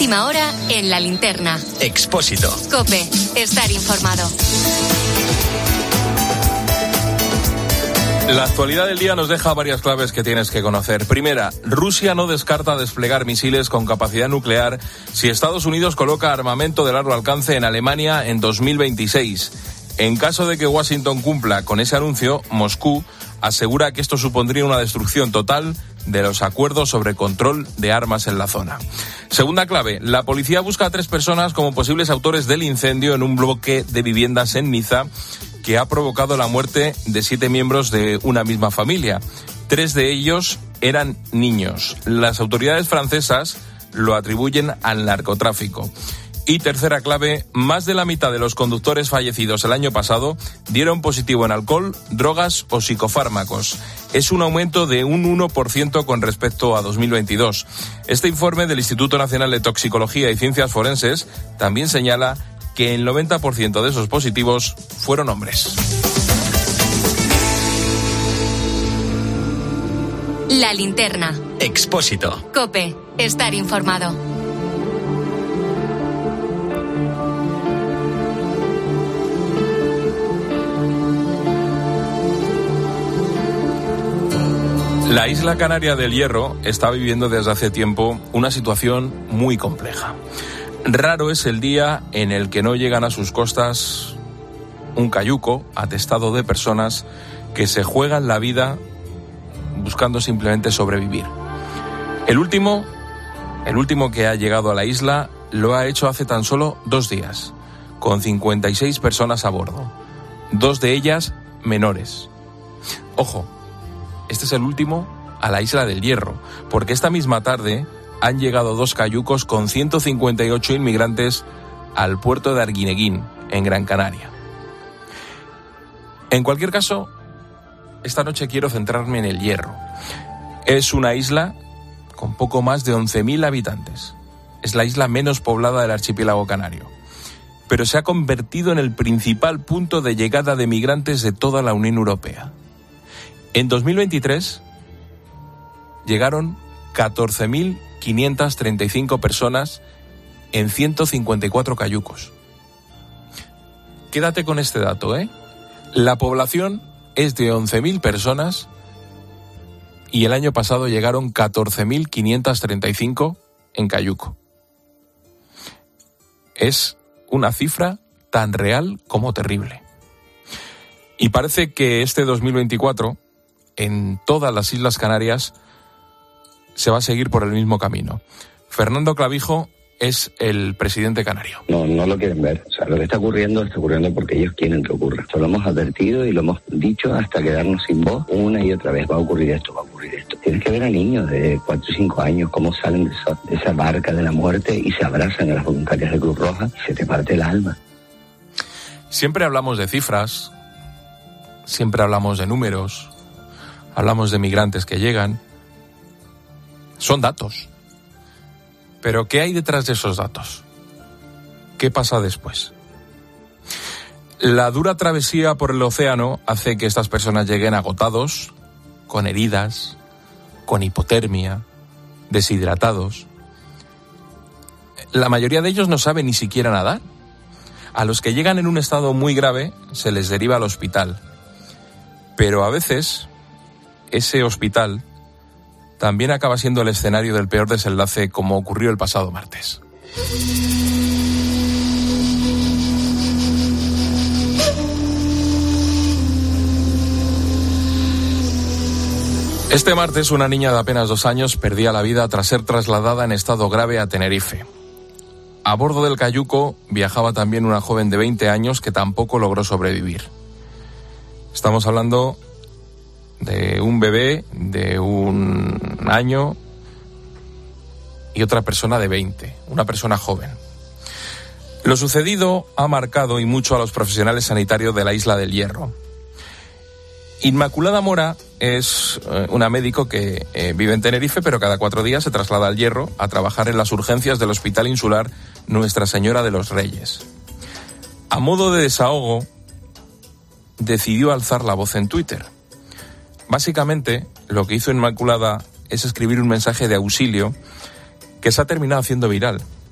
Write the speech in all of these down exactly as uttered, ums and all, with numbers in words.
última hora en La Linterna. Expósito. COPE. Estar informado. La actualidad del día nos deja varias claves que tienes que conocer. Primera, Rusia no descarta desplegar misiles con capacidad nuclear si Estados Unidos coloca armamento de largo alcance en Alemania en dos mil veintiséis. En caso de que Washington cumpla con ese anuncio, Moscú asegura que esto supondría una destrucción total de los acuerdos sobre control de armas en la zona. Segunda clave, la policía busca a tres personas como posibles autores del incendio en un bloque de viviendas en Niza que ha provocado la muerte de siete miembros de una misma familia. Tres de ellos eran niños. Las autoridades francesas lo atribuyen al narcotráfico. Y tercera clave, más de la mitad de los conductores fallecidos el año pasado dieron positivo en alcohol, drogas o psicofármacos. Es un aumento de un uno por ciento con respecto a dos mil veintidós. Este informe del Instituto Nacional de Toxicología y Ciencias Forenses también señala que el noventa por ciento de esos positivos fueron hombres. La Linterna. Expósito. COPE. Estar informado. La isla canaria del Hierro está viviendo desde hace tiempo una situación muy compleja. Raro es el día en el que no llegan a sus costas un cayuco atestado de personas que se juegan la vida buscando simplemente sobrevivir. El último, el último que ha llegado a la isla lo ha hecho hace tan solo dos días, con cincuenta y seis personas a bordo, dos de ellas menores. Ojo, este es el último a la isla del Hierro, porque esta misma tarde han llegado dos cayucos con ciento cincuenta y ocho inmigrantes al puerto de Arguineguín, en Gran Canaria. En cualquier caso, esta noche quiero centrarme en el Hierro. Es una isla con poco más de once mil habitantes. Es la isla menos poblada del archipiélago canario. Pero se ha convertido en el principal punto de llegada de migrantes de toda la Unión Europea. En dos mil veintitrés llegaron catorce mil quinientas treinta y cinco personas en ciento cincuenta y cuatro cayucos. Quédate con este dato, ¿eh? La población es de once mil personas y el año pasado llegaron catorce mil quinientas treinta y cinco en cayuco. Es una cifra tan real como terrible. Y parece que este dos mil veinticuatro, en todas las Islas Canarias, se va a seguir por el mismo camino. Fernando Clavijo es el presidente canario. No, no lo quieren ver. O sea, lo que está ocurriendo está ocurriendo porque ellos quieren que ocurra. Esto lo hemos advertido y lo hemos dicho hasta quedarnos sin voz una y otra vez. Va a ocurrir esto, va a ocurrir esto. Tienes que ver a niños de cuatro o cinco años cómo salen de esa, de esa barca de la muerte y se abrazan a las voluntarias de Cruz Roja y se te parte el alma. Siempre hablamos de cifras, siempre hablamos de números, hablamos de migrantes que llegan. Son datos. Pero ¿qué hay detrás de esos datos? ¿Qué pasa después? La dura travesía por el océano hace que estas personas lleguen agotados, con heridas, con hipotermia, deshidratados. La mayoría de ellos no saben ni siquiera nadar. A los que llegan en un estado muy grave se les deriva al hospital. Pero a veces ese hospital también acaba siendo el escenario del peor desenlace, como ocurrió el pasado martes. Este martes, una niña de apenas dos años perdía la vida tras ser trasladada en estado grave a Tenerife. A bordo del cayuco viajaba también una joven de veinte años que tampoco logró sobrevivir. Estamos hablando de un bebé de un año y otra persona de veinte, una persona joven. Lo sucedido ha marcado y mucho a los profesionales sanitarios de la Isla del Hierro. Inmaculada Mora es una médico que eh, vive en Tenerife, pero cada cuatro días se traslada al Hierro a trabajar en las urgencias del Hospital Insular Nuestra Señora de los Reyes. A modo de desahogo, decidió alzar la voz en Twitter. Básicamente, lo que hizo Inmaculada es escribir un mensaje de auxilio que se ha terminado haciendo viral.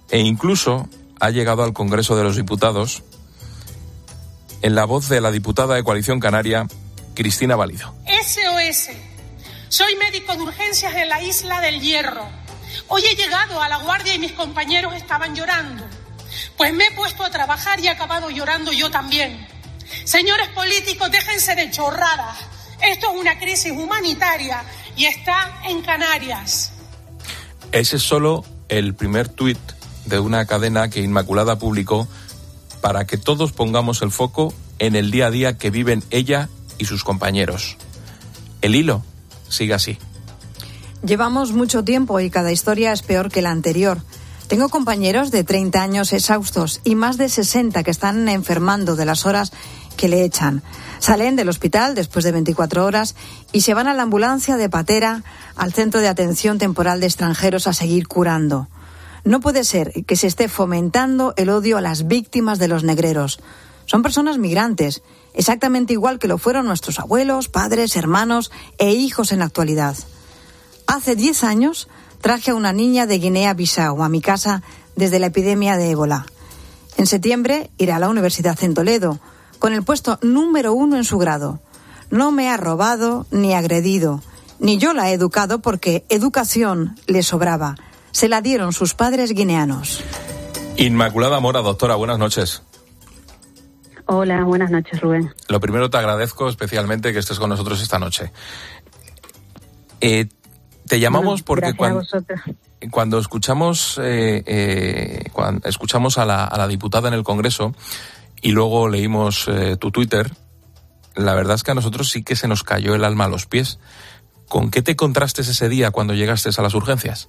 e incluso ha llegado al Congreso de los Diputados en la voz de la diputada de Coalición Canaria, Cristina Valido. S O S. Soy médico de urgencias en la Isla del Hierro. Hoy he llegado a La Guardia y mis compañeros estaban llorando. Pues me he puesto a trabajar y he acabado llorando yo también. Señores políticos, déjense de chorradas. Esto es una crisis humanitaria y está en Canarias. Ese es solo el primer tuit de una cadena que Inmaculada publicó para que todos pongamos el foco en el día a día que viven ella y sus compañeros. El hilo sigue así. Llevamos mucho tiempo y cada historia es peor que la anterior. Tengo compañeros de treinta años exhaustos y más de sesenta que están enfermando de las horas que le echan. Salen del hospital después de veinticuatro horas y se van a la ambulancia de Patera, al Centro de Atención Temporal de Extranjeros, a seguir curando. No puede ser que se esté fomentando el odio a las víctimas de los negreros. Son personas migrantes, exactamente igual que lo fueron nuestros abuelos, padres, hermanos e hijos en la actualidad. Hace diez años traje a una niña de Guinea-Bissau a mi casa desde la epidemia de ébola. En septiembre irá a la universidad en Toledo, con el puesto número uno en su grado. No me ha robado ni agredido, ni yo la he educado porque educación le sobraba. Se la dieron sus padres guineanos. Inmaculada Mora, doctora, buenas noches. Hola, buenas noches, Rubén. Lo primero, te agradezco especialmente que estés con nosotros esta noche. Eh, te llamamos bueno, porque cuando, cuando escuchamos eh, eh, cuando escuchamos a la, a la diputada en el Congreso y luego leímos eh, tu Twitter, la verdad es que a nosotros sí que se nos cayó el alma a los pies. ¿Con qué te encontraste ese día cuando llegaste a las urgencias?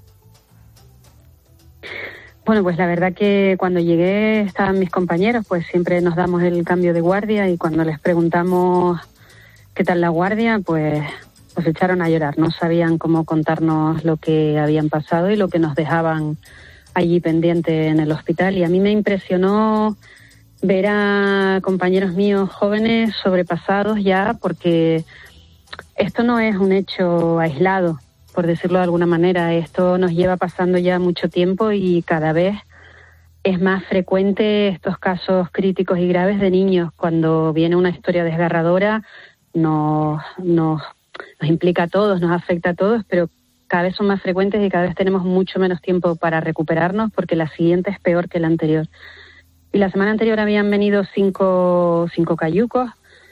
Bueno, pues la verdad que cuando llegué estaban mis compañeros, pues siempre nos damos el cambio de guardia y cuando les preguntamos qué tal la guardia, pues pues echaron a llorar. No sabían cómo contarnos lo que habían pasado y lo que nos dejaban allí pendiente en el hospital. Y a mí me impresionó ver a compañeros míos jóvenes sobrepasados ya, porque esto no es un hecho aislado, por decirlo de alguna manera. Esto nos lleva pasando ya mucho tiempo y cada vez es más frecuente estos casos críticos y graves de niños. Cuando viene una historia desgarradora nos, nos, nos implica a todos, nos afecta a todos, pero cada vez son más frecuentes y cada vez tenemos mucho menos tiempo para recuperarnos porque la siguiente es peor que la anterior. Y la semana anterior habían venido cinco, cinco cayucos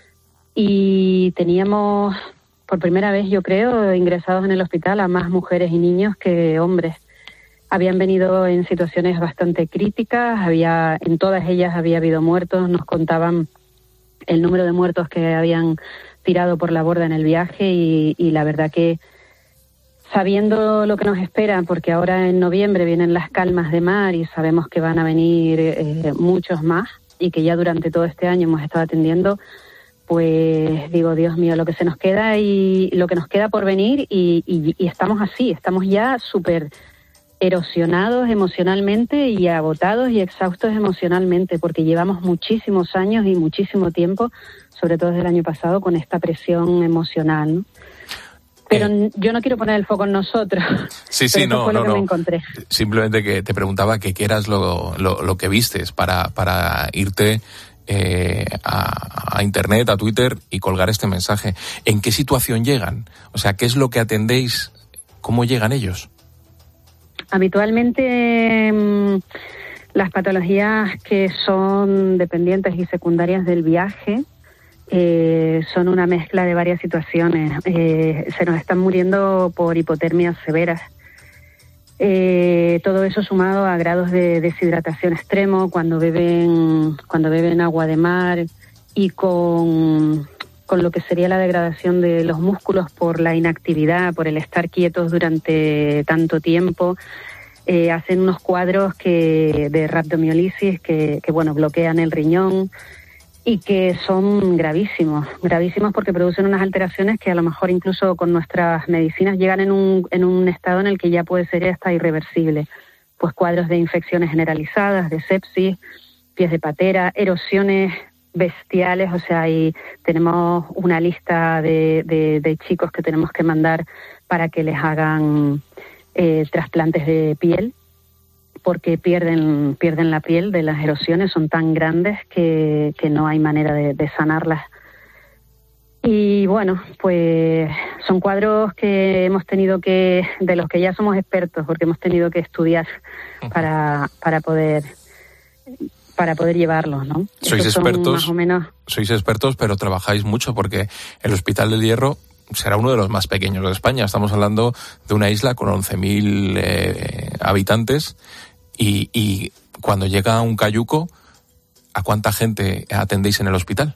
y teníamos por primera vez, yo creo, ingresados en el hospital a más mujeres y niños que hombres. Habían venido en situaciones bastante críticas, había, en todas ellas había habido muertos, nos contaban el número de muertos que habían tirado por la borda en el viaje y, y la verdad que sabiendo lo que nos espera, porque ahora en noviembre vienen las calmas de mar y sabemos que van a venir eh, muchos más y que ya durante todo este año hemos estado atendiendo, pues digo, Dios mío, lo que se nos queda y lo que nos queda por venir y, y, y estamos así, estamos ya súper erosionados emocionalmente y agotados y exhaustos emocionalmente porque llevamos muchísimos años y muchísimo tiempo, sobre todo desde el año pasado, con esta presión emocional, ¿no? Pero eh, yo no quiero poner el foco en nosotros. Sí, sí, no, fue lo no, que no. me encontré. Simplemente que te preguntaba que qué eras lo, lo, lo que vistes para, para irte eh, a, a Internet, a Twitter y colgar este mensaje. ¿En qué situación llegan? O sea, ¿qué es lo que atendéis? ¿Cómo llegan ellos? Habitualmente mmm, las patologías que son dependientes y secundarias del viaje Eh, son una mezcla de varias situaciones. Eh, se nos están muriendo por hipotermias severas. Eh, todo eso sumado a grados de deshidratación extremo cuando beben, cuando beben agua de mar y con, con lo que sería la degradación de los músculos por la inactividad, por el estar quietos durante tanto tiempo. Eh, hacen unos cuadros que, de rhabdomiolisis que, que bueno, bloquean el riñón y que son gravísimos, gravísimos porque producen unas alteraciones que a lo mejor incluso con nuestras medicinas llegan en un, en un estado en el que ya puede ser hasta irreversible. Pues cuadros de infecciones generalizadas, de sepsis, pies de patera, erosiones bestiales, o sea, ahí tenemos una lista de, de, de chicos que tenemos que mandar para que les hagan eh, trasplantes de piel. porque pierden pierden la piel de las erosiones, son tan grandes que, que no hay manera de, de sanarlas. Y bueno, pues son cuadros que hemos tenido que, de los que ya somos expertos, porque hemos tenido que estudiar para, para poder para poder llevarlos, ¿no? Sois Estos expertos, más o menos... sois expertos, pero trabajáis mucho porque el Hospital del Hierro será uno de los más pequeños de España. Estamos hablando de una isla con once mil eh, habitantes y, y cuando llega un cayuco, ¿a cuánta gente atendéis en el hospital?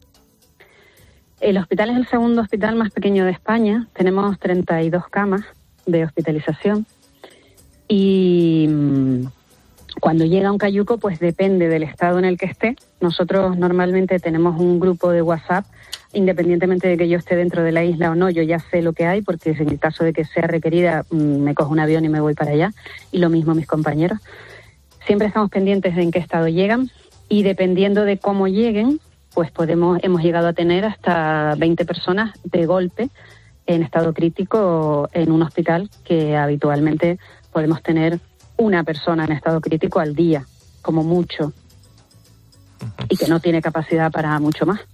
El hospital es el segundo hospital más pequeño de España. Tenemos treinta y dos camas de hospitalización y mmm, cuando llega un cayuco, pues depende del estado en el que esté. Nosotros normalmente tenemos un grupo de WhatsApp, independientemente de que yo esté dentro de la isla o no, yo ya sé lo que hay, porque en el caso de que sea requerida, me cojo un avión y me voy para allá, y lo mismo mis compañeros. Siempre estamos pendientes de en qué estado llegan, y dependiendo de cómo lleguen, pues podemos hemos llegado a tener hasta veinte personas de golpe en estado crítico en un hospital, que habitualmente podemos tener una persona en estado crítico al día, como mucho, y que no tiene capacidad para mucho más.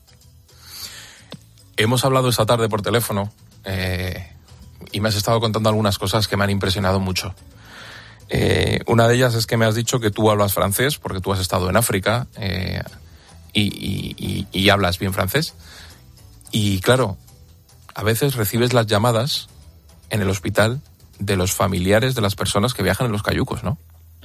Hemos hablado esta tarde por teléfono eh, y me has estado contando algunas cosas que me han impresionado mucho. Eh, una de ellas es que me has dicho que tú hablas francés, porque tú has estado en África eh, y, y, y, y hablas bien francés. Y claro, a veces recibes las llamadas en el hospital de los familiares de las personas que viajan en los cayucos, ¿no?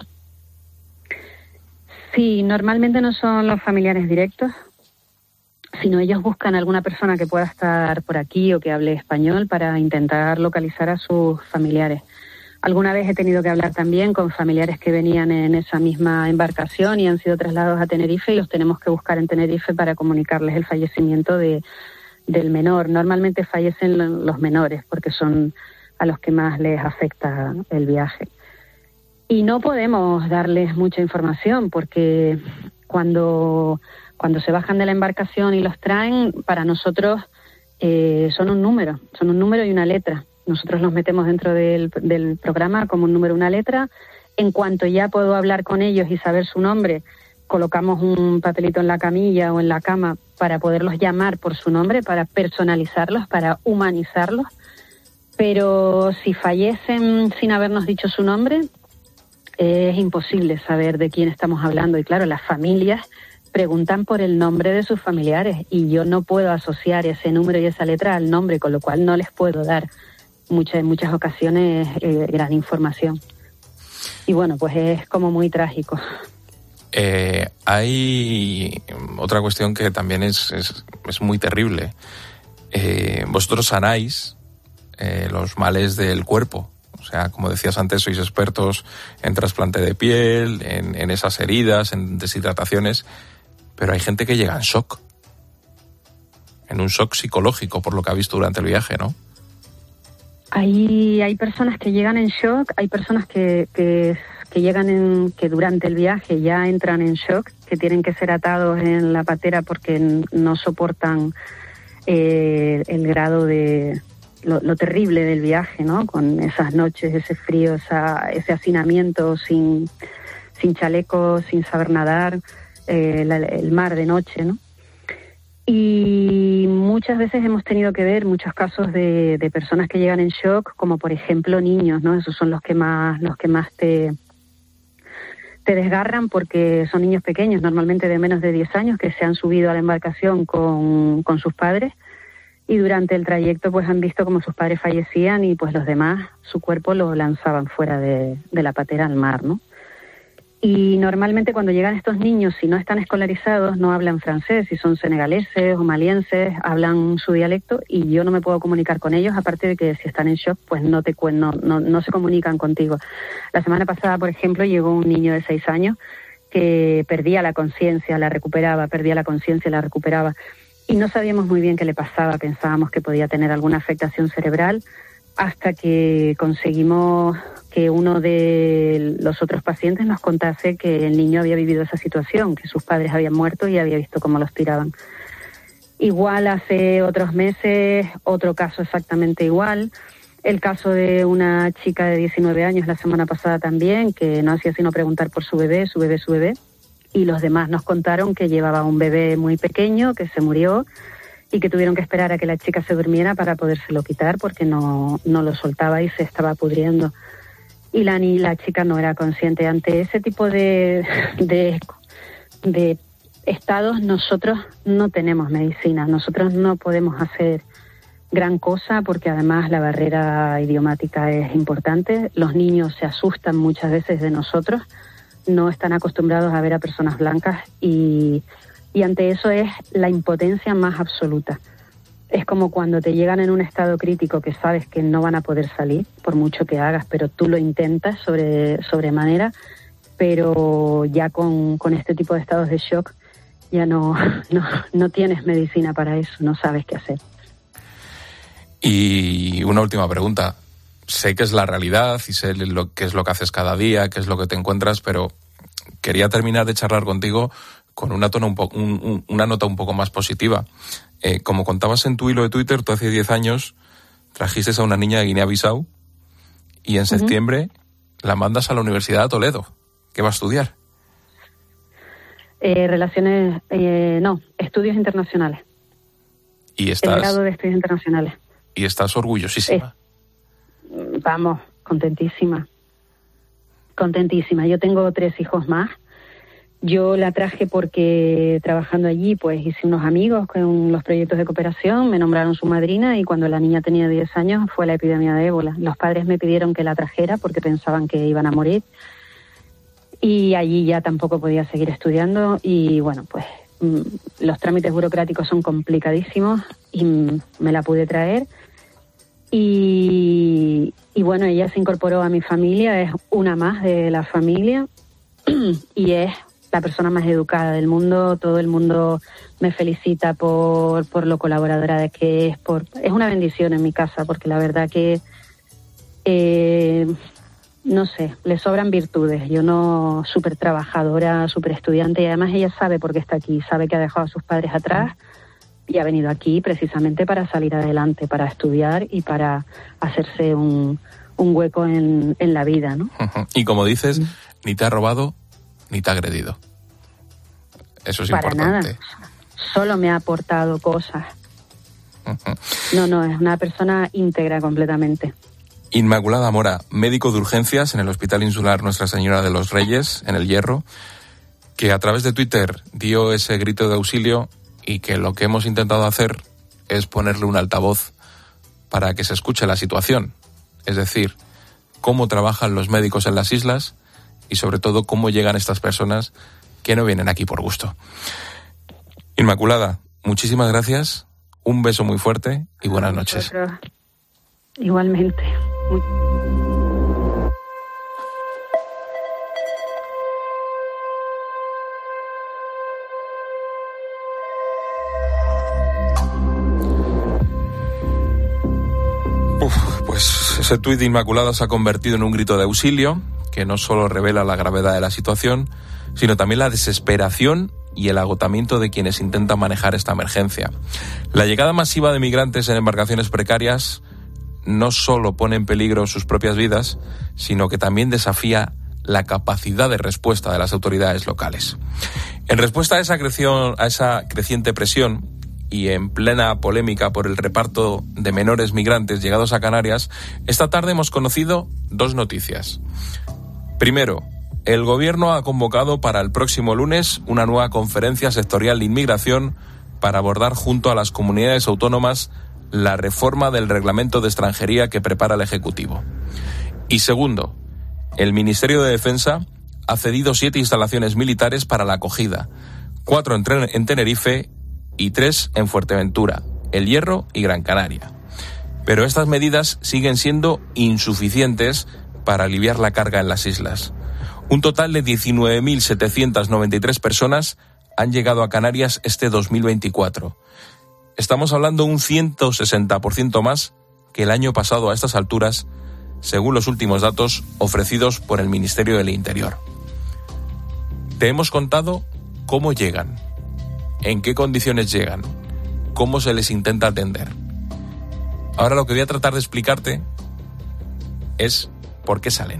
Sí, normalmente no son los familiares directos, sino ellos buscan alguna persona que pueda estar por aquí o que hable español para intentar localizar a sus familiares. Alguna vez he tenido que hablar también con familiares que venían en esa misma embarcación y han sido trasladados a Tenerife, y los tenemos que buscar en Tenerife para comunicarles el fallecimiento de, del menor. Normalmente fallecen los menores porque son a los que más les afecta el viaje. Y no podemos darles mucha información porque cuando, cuando se bajan de la embarcación y los traen, para nosotros eh, son un número, son un número y una letra. Nosotros los metemos dentro del, del programa como un número y una letra. En cuanto ya puedo hablar con ellos y saber su nombre, colocamos un papelito en la camilla o en la cama para poderlos llamar por su nombre, para personalizarlos, para humanizarlos. Pero si fallecen sin habernos dicho su nombre, es imposible saber de quién estamos hablando. Y claro, las familias preguntan por el nombre de sus familiares y yo no puedo asociar ese número y esa letra al nombre, con lo cual no les puedo dar muchas, en muchas ocasiones eh, gran información. Y bueno, pues es como muy trágico. Eh, hay otra cuestión que también es, es, es muy terrible. Eh, vosotros sanáis eh, los males del cuerpo. O sea, como decías antes, sois expertos en trasplante de piel, en, en esas heridas, en deshidrataciones, pero hay gente que llega en shock, en un shock psicológico por lo que ha visto durante el viaje, ¿no? Hay, hay personas que llegan en shock, hay personas que, que, que llegan en, que durante el viaje ya entran en shock, que tienen que ser atados en la patera porque no soportan eh, el grado de... Lo, lo terrible del viaje, ¿no? Con esas noches, ese frío, esa, ese hacinamiento sin, sin chaleco, sin saber nadar, eh, la, el mar de noche, ¿no? Y muchas veces hemos tenido que ver muchos casos de, de personas que llegan en shock, como por ejemplo niños, ¿no? Esos son los que más, los que más te, te desgarran porque son niños pequeños, normalmente de menos de diez años, que se han subido a la embarcación con, con sus padres. Y durante el trayecto pues han visto como sus padres fallecían y pues los demás, su cuerpo lo lanzaban fuera de, de la patera al mar, ¿no? Y normalmente cuando llegan estos niños, si no están escolarizados, no hablan francés, si son senegaleses o malienses, hablan su dialecto y yo no me puedo comunicar con ellos, aparte de que si están en shock, pues no te no, no, no se comunican contigo. La semana pasada, por ejemplo, llegó un niño de seis años que perdía la conciencia, la recuperaba, perdía la conciencia, la recuperaba. Y no sabíamos muy bien qué le pasaba, pensábamos que podía tener alguna afectación cerebral, hasta que conseguimos que uno de los otros pacientes nos contase que el niño había vivido esa situación, que sus padres habían muerto y había visto cómo los tiraban. Igual hace otros meses, otro caso exactamente igual, El caso de una chica de diecinueve años la semana pasada también, que no hacía sino preguntar por su bebé, su bebé, su bebé. Y los demás nos contaron que llevaba un bebé muy pequeño, que se murió y que tuvieron que esperar a que la chica se durmiera para podérselo quitar porque no, no lo soltaba y se estaba pudriendo. Y la, ni la chica no era consciente. Ante ese tipo de, de, de estados nosotros no tenemos medicina, nosotros no podemos hacer gran cosa porque además la barrera idiomática es importante. Los niños se asustan muchas veces de nosotros, no están acostumbrados a ver a personas blancas y, y ante eso es la impotencia más absoluta. Es como cuando te llegan en un estado crítico que sabes que no van a poder salir, por mucho que hagas, pero tú lo intentas sobre sobremanera, pero ya con, con este tipo de estados de shock ya no, no, no tienes medicina para eso, no sabes qué hacer. Y una última pregunta. Sé que es la realidad y sé lo que es lo que haces cada día, qué es lo que te encuentras, pero quería terminar de charlar contigo con una, tona un po- un, un, una nota un poco más positiva. Eh, como contabas en tu hilo de Twitter, tú hace diez años trajiste a una niña de Guinea-Bissau y en uh-huh. septiembre la mandas a la Universidad de Toledo. ¿Qué va a estudiar? Eh, relaciones, eh, no, estudios internacionales. Y estás... El grado de estudios internacionales. Y estás orgullosísima. Eh, vamos, contentísima. Contentísima. Yo tengo tres hijos más. Yo la traje porque trabajando allí pues hice unos amigos con los proyectos de cooperación, me nombraron su madrina y cuando la niña tenía diez años fue la epidemia de ébola. Los padres me pidieron que la trajera porque pensaban que iban a morir y allí ya tampoco podía seguir estudiando y bueno, pues los trámites burocráticos son complicadísimos y me la pude traer. Y, y bueno, ella se incorporó a mi familia, es una más de la familia y es la persona más educada del mundo. Todo el mundo me felicita por, por lo colaboradora de que es. Por, es una bendición en mi casa porque la verdad que, eh, no sé, le sobran virtudes. Yo no, súper trabajadora, súper estudiante y además ella sabe por qué está aquí, sabe que ha dejado a sus padres atrás. Y ha venido aquí precisamente para salir adelante, para estudiar y para hacerse un, un hueco en, en la vida, ¿no? Y como dices, mm. ni te ha robado ni te ha agredido. Eso es para importante. Nada. Solo me ha aportado cosas. Uh-huh. No, no, es una persona íntegra completamente. Inmaculada Mora, médico de urgencias en el Hospital Insular Nuestra Señora de los Reyes, en El Hierro, que a través de Twitter dio ese grito de auxilio y que lo que hemos intentado hacer es ponerle un altavoz para que se escuche la situación. Es decir, cómo trabajan los médicos en las islas y sobre todo cómo llegan estas personas que no vienen aquí por gusto. Inmaculada, muchísimas gracias, un beso muy fuerte y buenas noches. Igualmente. Muy... Uf, pues ese tuit de Inmaculada se ha convertido en un grito de auxilio que no solo revela la gravedad de la situación, sino también la desesperación y el agotamiento de quienes intentan manejar esta emergencia. La llegada masiva de migrantes en embarcaciones precarias no solo pone en peligro sus propias vidas, sino que también desafía la capacidad de respuesta de las autoridades locales. En respuesta a esa, creación, a esa creciente presión y en plena polémica por el reparto de menores migrantes llegados a Canarias, esta tarde hemos conocido dos noticias. Primero, el Gobierno ha convocado para el próximo lunes una nueva conferencia sectorial de inmigración para abordar junto a las comunidades autónomas la reforma del reglamento de extranjería que prepara el Ejecutivo. Y segundo, el Ministerio de Defensa ha cedido siete instalaciones militares para la acogida, cuatro en Tenerife y tres en Fuerteventura, El Hierro y Gran Canaria. Pero estas medidas siguen siendo insuficientes para aliviar la carga en las islas. Un total de diecinueve mil setecientas noventa y tres personas han llegado a Canarias este dos mil veinticuatro. Estamos hablando un ciento sesenta por ciento más que el año pasado a estas alturas, según los últimos datos ofrecidos por el Ministerio del Interior. Te hemos contado cómo llegan, en qué condiciones llegan, cómo se les intenta atender. Ahora lo que voy a tratar de explicarte es por qué salen.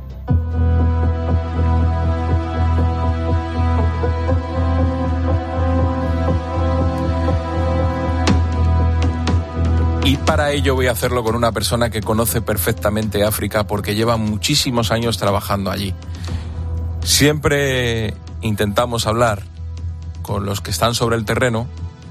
Y para ello voy a hacerlo con una persona que conoce perfectamente África porque lleva muchísimos años trabajando allí. Siempre intentamos hablar con los que están sobre el terreno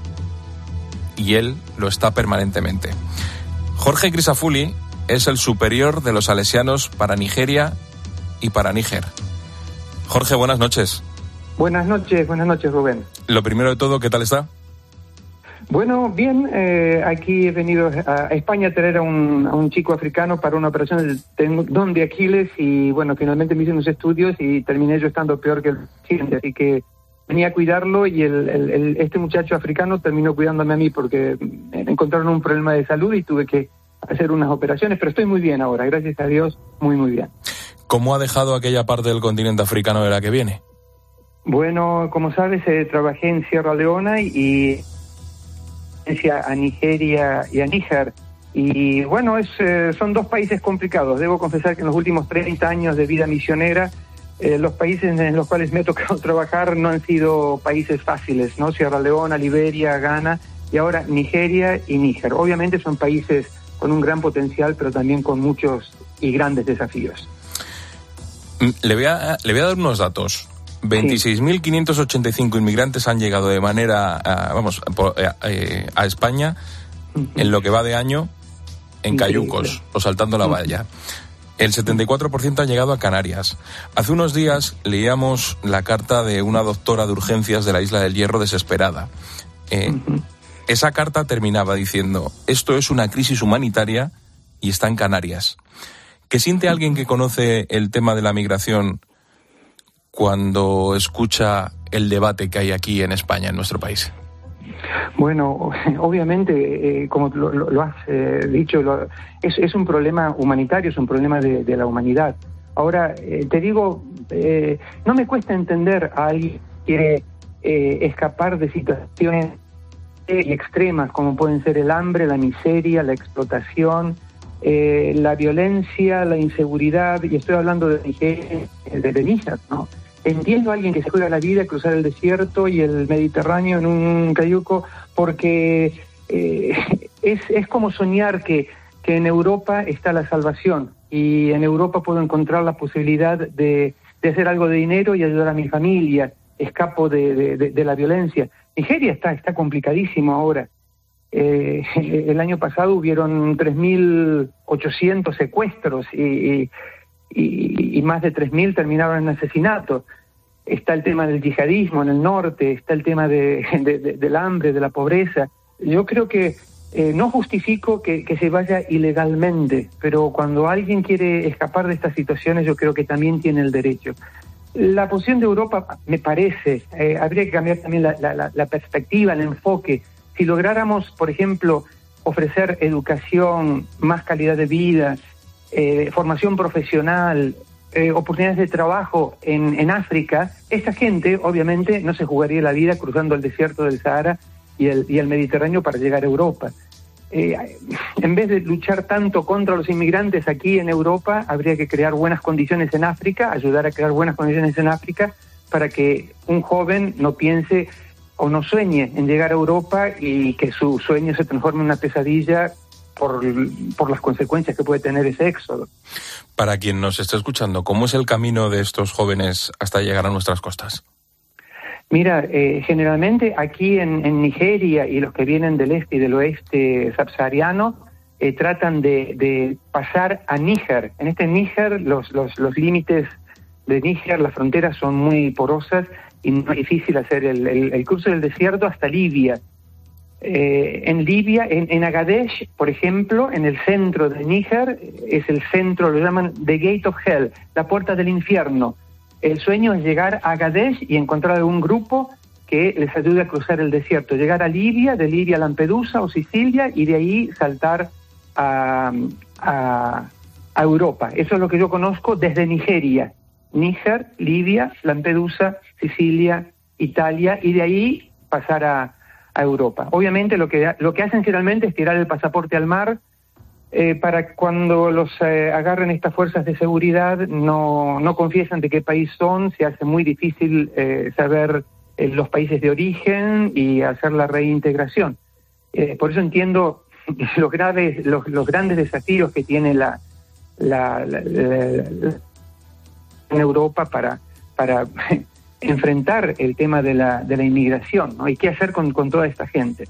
y él lo está permanentemente. Jorge Crisafulli es el superior de los salesianos para Nigeria y para Níger. Jorge, buenas noches. Buenas noches, buenas noches, Rubén. Lo primero de todo, ¿qué tal está? Bueno, bien, eh, aquí he venido a España a traer a un, a un chico africano para una operación del tendón de Aquiles y bueno, finalmente me hice unos estudios y terminé yo estando peor que el paciente, así que venía a cuidarlo y el, el, el, este muchacho africano terminó cuidándome a mí porque me encontraron un problema de salud y tuve que hacer unas operaciones, pero estoy muy bien ahora, gracias a Dios, muy muy bien. ¿Cómo ha dejado aquella parte del continente africano de la que viene? Bueno, como sabes, eh, trabajé en Sierra Leona y a Nigeria y a Níger. Y bueno, es, eh, son dos países complicados. Debo confesar que en los últimos treinta años de vida misionera, eh, los países en los cuales me ha tocado trabajar no han sido países fáciles, ¿no? Sierra Leona, Liberia, Ghana y ahora Nigeria y Níger. Obviamente son países con un gran potencial, pero también con muchos y grandes desafíos. Le voy a, le voy a dar unos datos. veintiséis mil quinientos ochenta y cinco inmigrantes han llegado de manera, uh, vamos, por, uh, uh, a España uh-huh. en lo que va de año en Increíble. cayucos o saltando la valla. El setenta y cuatro por ciento han llegado a Canarias. Hace unos días leíamos la carta de una doctora de urgencias de la Isla del Hierro desesperada. Eh, uh-huh. Esa carta terminaba diciendo, esto es una crisis humanitaria y está en Canarias. ¿Qué siente alguien que conoce el tema de la migración cuando escucha el debate que hay aquí en España, en nuestro país? Bueno, obviamente, eh, como lo, lo, lo has eh, dicho, lo, es, es un problema humanitario, es un problema de, de la humanidad. Ahora, eh, te digo, eh, no me cuesta entender a alguien que quiere eh, escapar de situaciones extremas, como pueden ser el hambre, la miseria, la explotación, eh, la violencia, la inseguridad, y estoy hablando de Nigeria, de, de Níger, ¿no? Entiendo a alguien que se juega la vida, cruzar el desierto y el Mediterráneo en un cayuco, porque eh, es, es como soñar que, que en Europa está la salvación y en Europa puedo encontrar la posibilidad de, de hacer algo de dinero y ayudar a mi familia, escapo de, de, de, de la violencia. Nigeria está, está complicadísimo ahora. Eh, el año pasado hubieron tres mil ochocientos secuestros y... y Y, y más de tres mil terminaron en asesinato. Está el tema del yihadismo en el norte, está el tema de, de, de, del hambre, de la pobreza. Yo creo que eh, no justifico que, que se vaya ilegalmente, pero cuando alguien quiere escapar de estas situaciones, yo creo que también tiene el derecho. La posición de Europa, me parece, eh, habría que cambiar también la, la, la perspectiva, el enfoque. Si lográramos, por ejemplo, ofrecer educación, más calidad de vida, Eh, formación profesional, eh, oportunidades de trabajo en, en África, esta gente obviamente no se jugaría la vida cruzando el desierto del Sahara y el, y el Mediterráneo para llegar a Europa. Eh, en vez de luchar tanto contra los inmigrantes aquí en Europa, habría que crear buenas condiciones en África, ayudar a crear buenas condiciones en África para que un joven no piense o no sueñe en llegar a Europa y que su sueño se transforme en una pesadilla Por, por las consecuencias que puede tener ese éxodo. Para quien nos esté escuchando, ¿cómo es el camino de estos jóvenes hasta llegar a nuestras costas? Mira, eh, generalmente aquí en, en Nigeria y los que vienen del este y del oeste subsahariano eh, tratan de, de pasar a Níger. En este Níger los, los, los límites de Níger, las fronteras son muy porosas y no es difícil hacer el, el, el cruce del desierto hasta Libia. Eh, en Libia, en, en Agadesh, por ejemplo, en el centro de Níger, es el centro, lo llaman The Gate of Hell, la puerta del infierno. El sueño es llegar a Agadesh y encontrar un grupo que les ayude a cruzar el desierto, llegar a Libia, de Libia a Lampedusa o Sicilia y de ahí saltar a, a, a Europa. Eso es lo que yo conozco desde Nigeria. Níger, Libia, Lampedusa, Sicilia, Italia y de ahí pasar a a Europa. Obviamente lo que lo que hacen generalmente es tirar el pasaporte al mar eh, para cuando los eh, agarren estas fuerzas de seguridad, no, no confiesan de qué país son, se hace muy difícil eh, saber eh, los países de origen y hacer la reintegración. Eh, por eso entiendo los graves, los, los grandes desafíos que tiene la, la, la, la, la en Europa para, para enfrentar el tema de la, de la inmigración, ¿no? Y qué hacer con, con toda esta gente.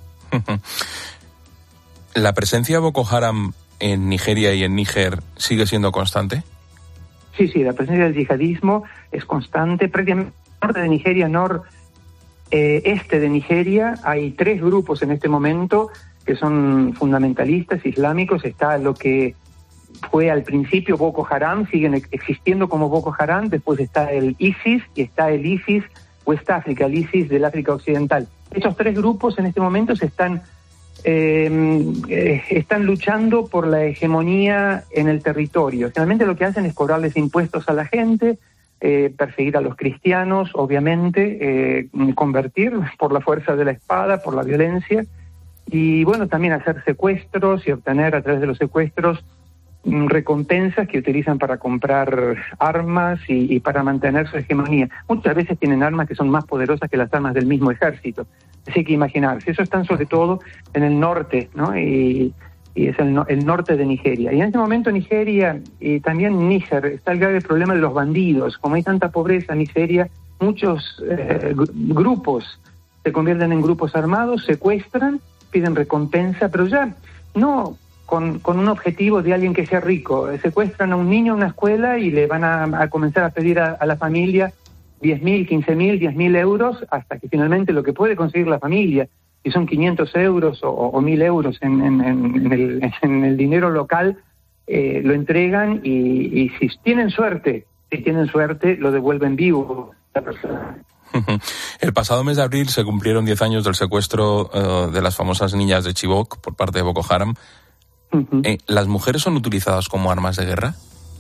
¿La presencia de Boko Haram en Nigeria y en Níger sigue siendo constante? Sí, sí, la presencia del yihadismo es constante. Prácticamente norte de Nigeria, noreste eh, de Nigeria, hay tres grupos en este momento que son fundamentalistas islámicos. Está lo que fue al principio Boko Haram, siguen existiendo como Boko Haram, después está el ISIS y está el ISIS West África, el ISIS del África Occidental. Esos tres grupos en este momento se están, eh, eh, están luchando por la hegemonía en el territorio. Finalmente lo que hacen es cobrarles impuestos a la gente, eh, perseguir a los cristianos, obviamente, eh, convertir por la fuerza de la espada, por la violencia, y bueno, también hacer secuestros y obtener a través de los secuestros recompensas que utilizan para comprar armas y, y para mantener su hegemonía. Muchas veces tienen armas que son más poderosas que las armas del mismo ejército. Así que imaginarse, eso están sobre todo en el norte, ¿no? Y, y es el, no, el norte de Nigeria. Y en este momento Nigeria y también Níger está el grave problema de los bandidos. Como hay tanta pobreza, miseria, muchos eh, grupos se convierten en grupos armados, secuestran, piden recompensa, pero ya no con, con un objetivo de alguien que sea rico. Secuestran a un niño en una escuela y le van a, a comenzar a pedir a, a la familia diez mil, quince mil, diez mil euros, hasta que finalmente lo que puede conseguir la familia, si son quinientos euros o, o mil euros en, en, en, el, en el dinero local, eh, lo entregan y, y si tienen suerte, si tienen suerte, lo devuelven vivo la persona. El pasado mes de abril se cumplieron diez años del secuestro uh, de las famosas niñas de Chibok por parte de Boko Haram. Uh-huh. Eh, ¿Las mujeres son utilizadas como armas de guerra?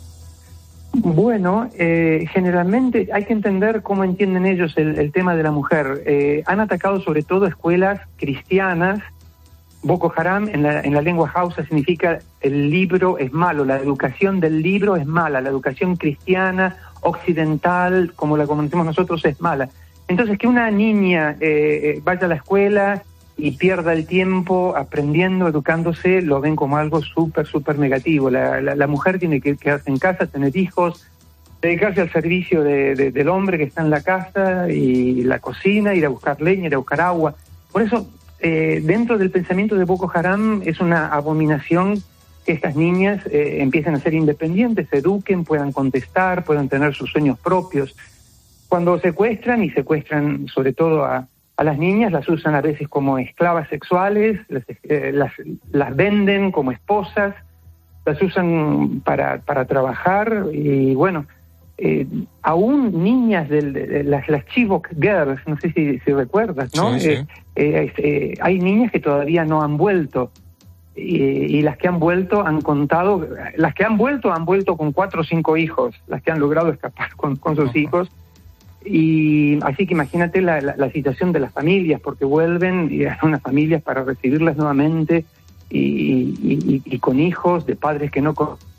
Bueno, eh, generalmente hay que entender cómo entienden ellos el, el tema de la mujer. Eh, han atacado sobre todo escuelas cristianas. Boko Haram en la, en la lengua hausa significa el libro es malo, la educación del libro es mala, la educación cristiana, occidental, como la conocemos nosotros, es mala. Entonces, que una niña eh, vaya a la escuela y pierda el tiempo aprendiendo, educándose, lo ven como algo súper, súper negativo. La, la, la mujer tiene que quedarse en casa, tener hijos, dedicarse al servicio de, de, del hombre que está en la casa y la cocina, ir a buscar leña, ir a buscar agua. Por eso, eh, dentro del pensamiento de Boko Haram es una abominación que estas niñas eh, empiecen a ser independientes, se eduquen, puedan contestar, puedan tener sus sueños propios. Cuando secuestran, y secuestran sobre todo a, a las niñas, las usan a veces como esclavas sexuales, las, eh, las, las venden como esposas, las usan para, para trabajar, y bueno, eh, aún niñas, de, de, de las, las Chibok Girls, no sé si, si recuerdas, ¿no? Sí, sí. Eh, eh, eh, hay niñas que todavía no han vuelto. Y, y las que han vuelto han contado, las que han vuelto han vuelto con cuatro o cinco hijos, las que han logrado escapar con, con sus hijos. Y así que imagínate la, la, la situación de las familias, porque vuelven y hay unas familias para recibirlas nuevamente y, y, y, y con hijos de padres que no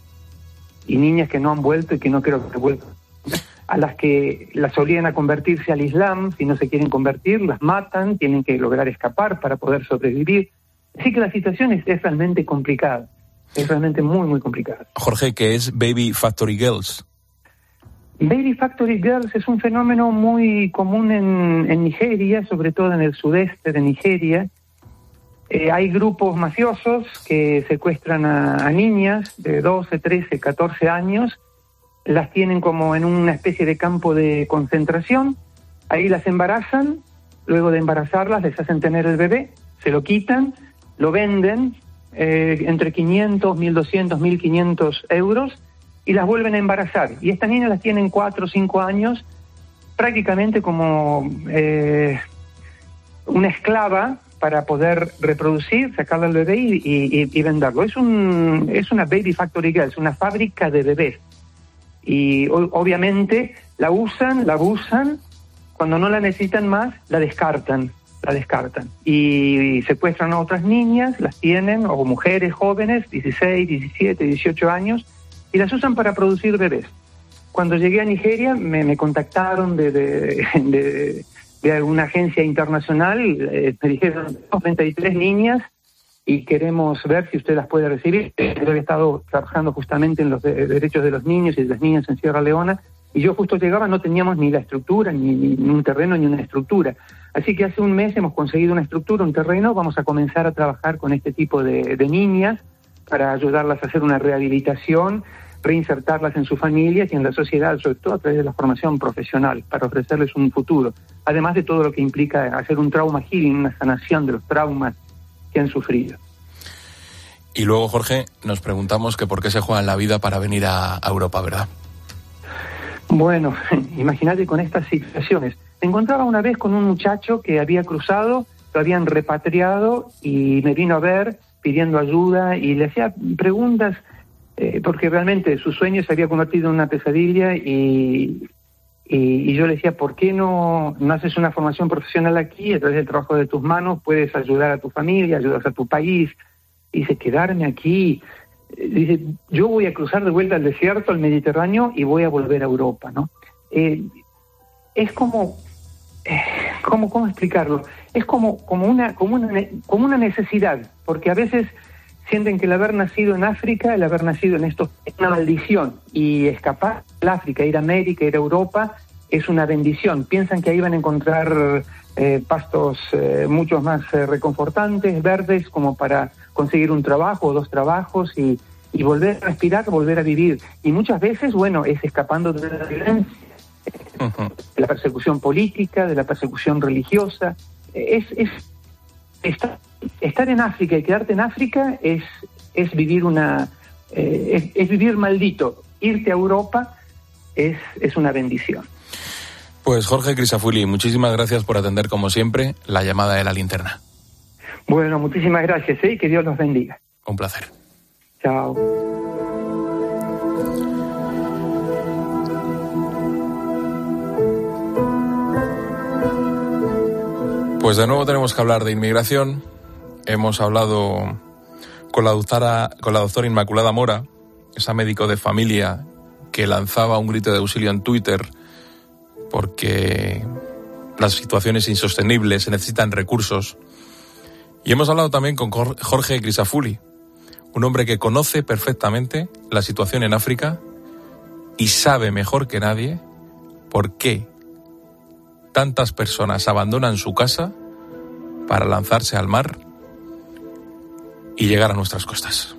y niñas que no han vuelto y que no creo que vuelvan. A las que las obligan a convertirse al Islam, si no se quieren convertir, las matan, tienen que lograr escapar para poder sobrevivir. Así que la situación es, es realmente complicada, es realmente muy, muy complicada. Jorge, ¿qué es Baby Factory Girls? Baby Factory Girls es un fenómeno muy común en, en Nigeria, sobre todo en el sudeste de Nigeria. Eh, hay grupos mafiosos que secuestran a, a niñas de doce, trece, catorce años, las tienen como en una especie de campo de concentración, ahí las embarazan, luego de embarazarlas les hacen tener el bebé, se lo quitan, lo venden eh, entre quinientos, mil doscientos, mil quinientos euros y las vuelven a embarazar. Y estas niñas las tienen cuatro o cinco años prácticamente como eh, una esclava para poder reproducir, sacarle al bebé y, y, y venderlo. Es, un, es una baby factory girl, es una fábrica de bebés. Y o, obviamente la usan, la abusan, cuando no la necesitan más, la descartan. la descartan. Y secuestran a otras niñas, las tienen, o mujeres jóvenes, dieciséis, diecisiete, dieciocho años, y las usan para producir bebés. Cuando llegué a Nigeria me, me contactaron de, de, de, de una agencia internacional, eh, me dijeron, treinta y tres niñas y queremos ver si usted las puede recibir. Yo había estado trabajando justamente en los de, derechos de los niños y de las niñas en Sierra Leona, y yo justo llegaba, no teníamos ni la estructura, ni, ni un terreno, ni una estructura. Así que hace un mes hemos conseguido una estructura, un terreno, vamos a comenzar a trabajar con este tipo de, de niñas para ayudarlas a hacer una rehabilitación, reinsertarlas en sus familias y en la sociedad, sobre todo a través de la formación profesional, para ofrecerles un futuro. Además de todo lo que implica hacer un trauma healing, una sanación de los traumas que han sufrido. Y luego, Jorge, nos preguntamos que por qué se juegan la vida para venir a, a Europa, ¿verdad? Bueno, imagínate con estas situaciones. Me encontraba una vez con un muchacho que había cruzado, lo habían repatriado y me vino a ver pidiendo ayuda y le hacía preguntas eh, porque realmente su sueño se había convertido en una pesadilla y, y, y yo le decía, ¿por qué no, no haces una formación profesional aquí? A través del trabajo de tus manos puedes ayudar a tu familia, ayudas a tu país. Y dice, quedarme aquí... Dice, yo voy a cruzar de vuelta al desierto, al Mediterráneo, y voy a volver a Europa, ¿no? Eh, es como, eh, como, ¿cómo explicarlo? Es como, como, una, como, una, como una necesidad, porque a veces sienten que el haber nacido en África, el haber nacido en esto, es una maldición, y escapar de África, ir a América, ir a Europa, es una bendición. Piensan que ahí van a encontrar eh, pastos eh, mucho más eh, reconfortantes, verdes, como para conseguir un trabajo o dos trabajos y, y volver a respirar, volver a vivir. Y muchas veces, bueno, es escapando de la violencia, uh-huh. de la persecución política, de la persecución religiosa. Es, es estar, estar en África y quedarte en África es, es vivir una eh, es, es vivir maldito. Irte a Europa es, es una bendición. Pues Jorge Crisafulli, muchísimas gracias por atender como siempre la llamada de La Linterna. Bueno, muchísimas gracias, ¿eh? Que Dios los bendiga. Un placer. Chao. Pues de nuevo tenemos que hablar de inmigración. Hemos hablado con la doctora, con la doctora Inmaculada Mora, esa médico de familia que lanzaba un grito de auxilio en Twitter porque las situaciones insostenibles se necesitan recursos. Y hemos hablado también con Jorge Crisafulli, un hombre que conoce perfectamente la situación en África y sabe mejor que nadie por qué tantas personas abandonan su casa para lanzarse al mar y llegar a nuestras costas.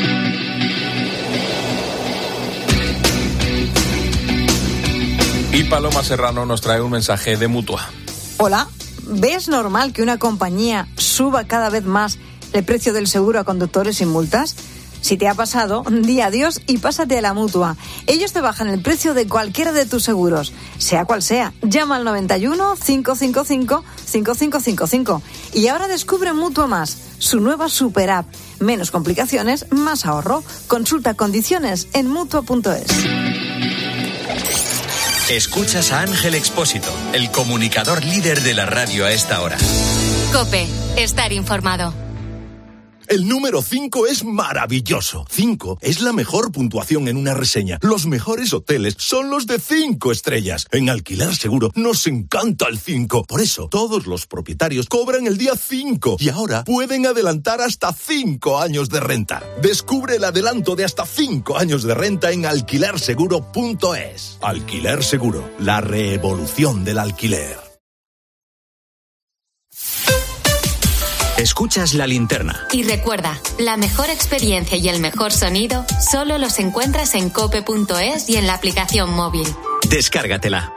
Y Paloma Serrano nos trae un mensaje de Mutua. Hola. ¿Ves normal que una compañía suba cada vez más el precio del seguro a conductores sin multas? Si te ha pasado, di adiós y pásate a la Mutua. Ellos te bajan el precio de cualquiera de tus seguros, sea cual sea. Llama al noventa y uno, cinco cinco cinco, cinco cinco cinco cinco. Y ahora descubre Mutua Más, su nueva super app. Menos complicaciones, más ahorro. Consulta condiciones en mutua punto es. Escuchas a Ángel Expósito, el comunicador líder de la radio a esta hora. COPE, estar informado. El número cinco es maravilloso. cinco es la mejor puntuación en una reseña. Los mejores hoteles son los de cinco estrellas. En Alquiler Seguro nos encanta el cinco. Por eso, todos los propietarios cobran el día cinco y ahora pueden adelantar hasta cinco años de renta. Descubre el adelanto de hasta cinco años de renta en alquiler seguro punto es. Alquiler Seguro, la revolución del alquiler. Escuchas La Linterna. Y recuerda, la mejor experiencia y el mejor sonido solo los encuentras en cope punto es y en la aplicación móvil. Descárgatela.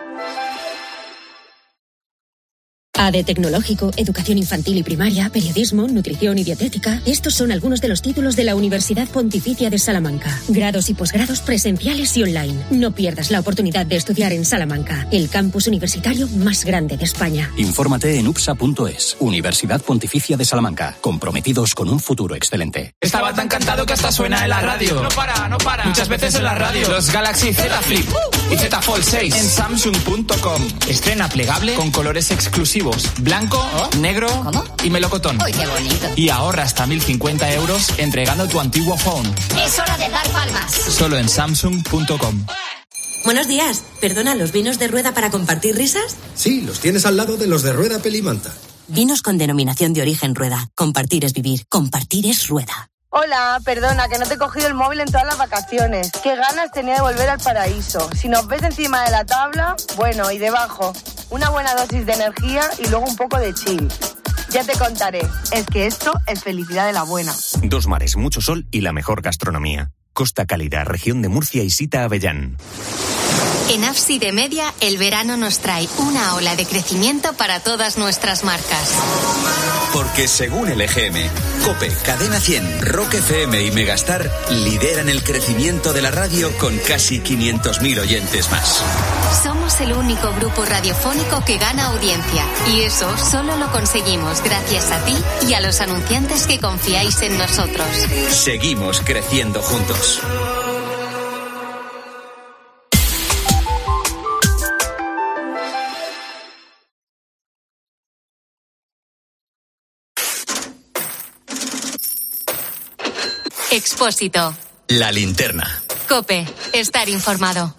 A D Tecnológico, Educación Infantil y Primaria, Periodismo, Nutrición y Dietética. Estos son algunos de los títulos de la Universidad Pontificia de Salamanca. Grados y posgrados presenciales y online. No pierdas la oportunidad de estudiar en Salamanca, el campus universitario más grande de España. Infórmate en upsa punto es. Universidad Pontificia de Salamanca. Comprometidos con un futuro excelente. Estaba tan cantado que hasta suena en la radio. No para, no para. Muchas veces en la radio. Los Galaxy Z Flip y Z Fold seis en samsung punto com. Estrena plegable con colores exclusivos tipos: blanco, ¿oh? negro ¿Cómo? y melocotón. ¡Uy, qué bonito! Y ahorra hasta mil cincuenta euros entregando tu antiguo phone. ¡Es hora de dar palmas! Solo en samsung punto com. Buenos días. Perdona, ¿los vinos de Rueda para compartir risas? Sí, los tienes al lado de los de Rueda Pelimanta. Vinos con denominación de origen Rueda. Compartir es vivir. Compartir es Rueda. Hola, perdona, que no te he cogido el móvil en todas las vacaciones. Qué ganas tenía de volver al paraíso. Si nos ves encima de la tabla, bueno, y debajo, una buena dosis de energía y luego un poco de chill. Ya te contaré. Es que esto es felicidad de la buena. Dos mares, mucho sol y la mejor gastronomía. Costa Cálida, región de Murcia y Sita Avellán. En Ábside Media, el verano nos trae una ola de crecimiento para todas nuestras marcas. Porque según el E G M, COPE, Cadena cien, Rock F M y Megastar lideran el crecimiento de la radio con casi quinientos mil oyentes más. Somos el único grupo radiofónico que gana audiencia. Y eso solo lo conseguimos gracias a ti y a los anunciantes que confiáis en nosotros. Seguimos creciendo juntos. Expósito. La linterna. COPE. Estar informado.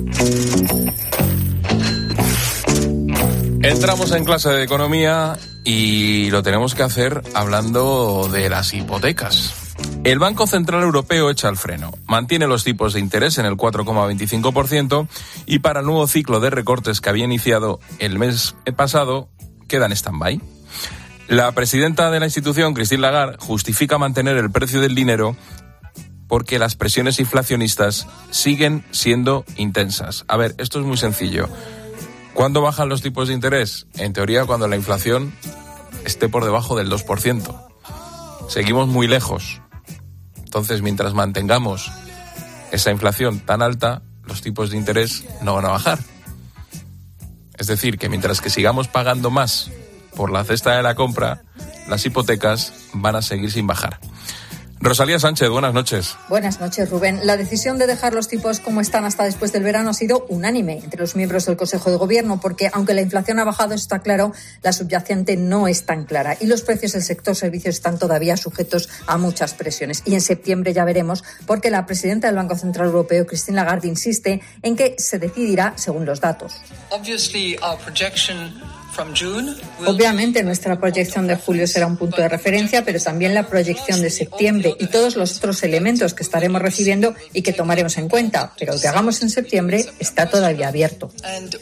Entramos en clase de economía y lo tenemos que hacer hablando de las hipotecas. El Banco Central Europeo echa el freno, mantiene los tipos de interés en el cuatro coma veinticinco por ciento y para el nuevo ciclo de recortes que había iniciado el mes pasado queda en stand-by. La presidenta de la institución, Christine Lagarde, justifica mantener el precio del dinero porque las presiones inflacionistas siguen siendo intensas. A ver, esto es muy sencillo. ¿Cuándo bajan los tipos de interés? En teoría, cuando la inflación esté por debajo del dos por ciento. Seguimos muy lejos. Entonces, mientras mantengamos esa inflación tan alta, los tipos de interés no van a bajar. Es decir, que mientras que sigamos pagando más por la cesta de la compra, las hipotecas van a seguir sin bajar. Rosalía Sánchez, buenas noches. Buenas noches, Rubén. La decisión de dejar los tipos como están hasta después del verano ha sido unánime entre los miembros del Consejo de Gobierno, porque aunque la inflación ha bajado, está claro, la subyacente no es tan clara y los precios del sector servicios están todavía sujetos a muchas presiones. Y en septiembre ya veremos, porque la presidenta del Banco Central Europeo, Christine Lagarde, insiste en que se decidirá según los datos. Obviamente nuestra proyección de julio será un punto de referencia, pero también la proyección de septiembre y todos los otros elementos que estaremos recibiendo y que tomaremos en cuenta. Pero lo que hagamos en septiembre está todavía abierto.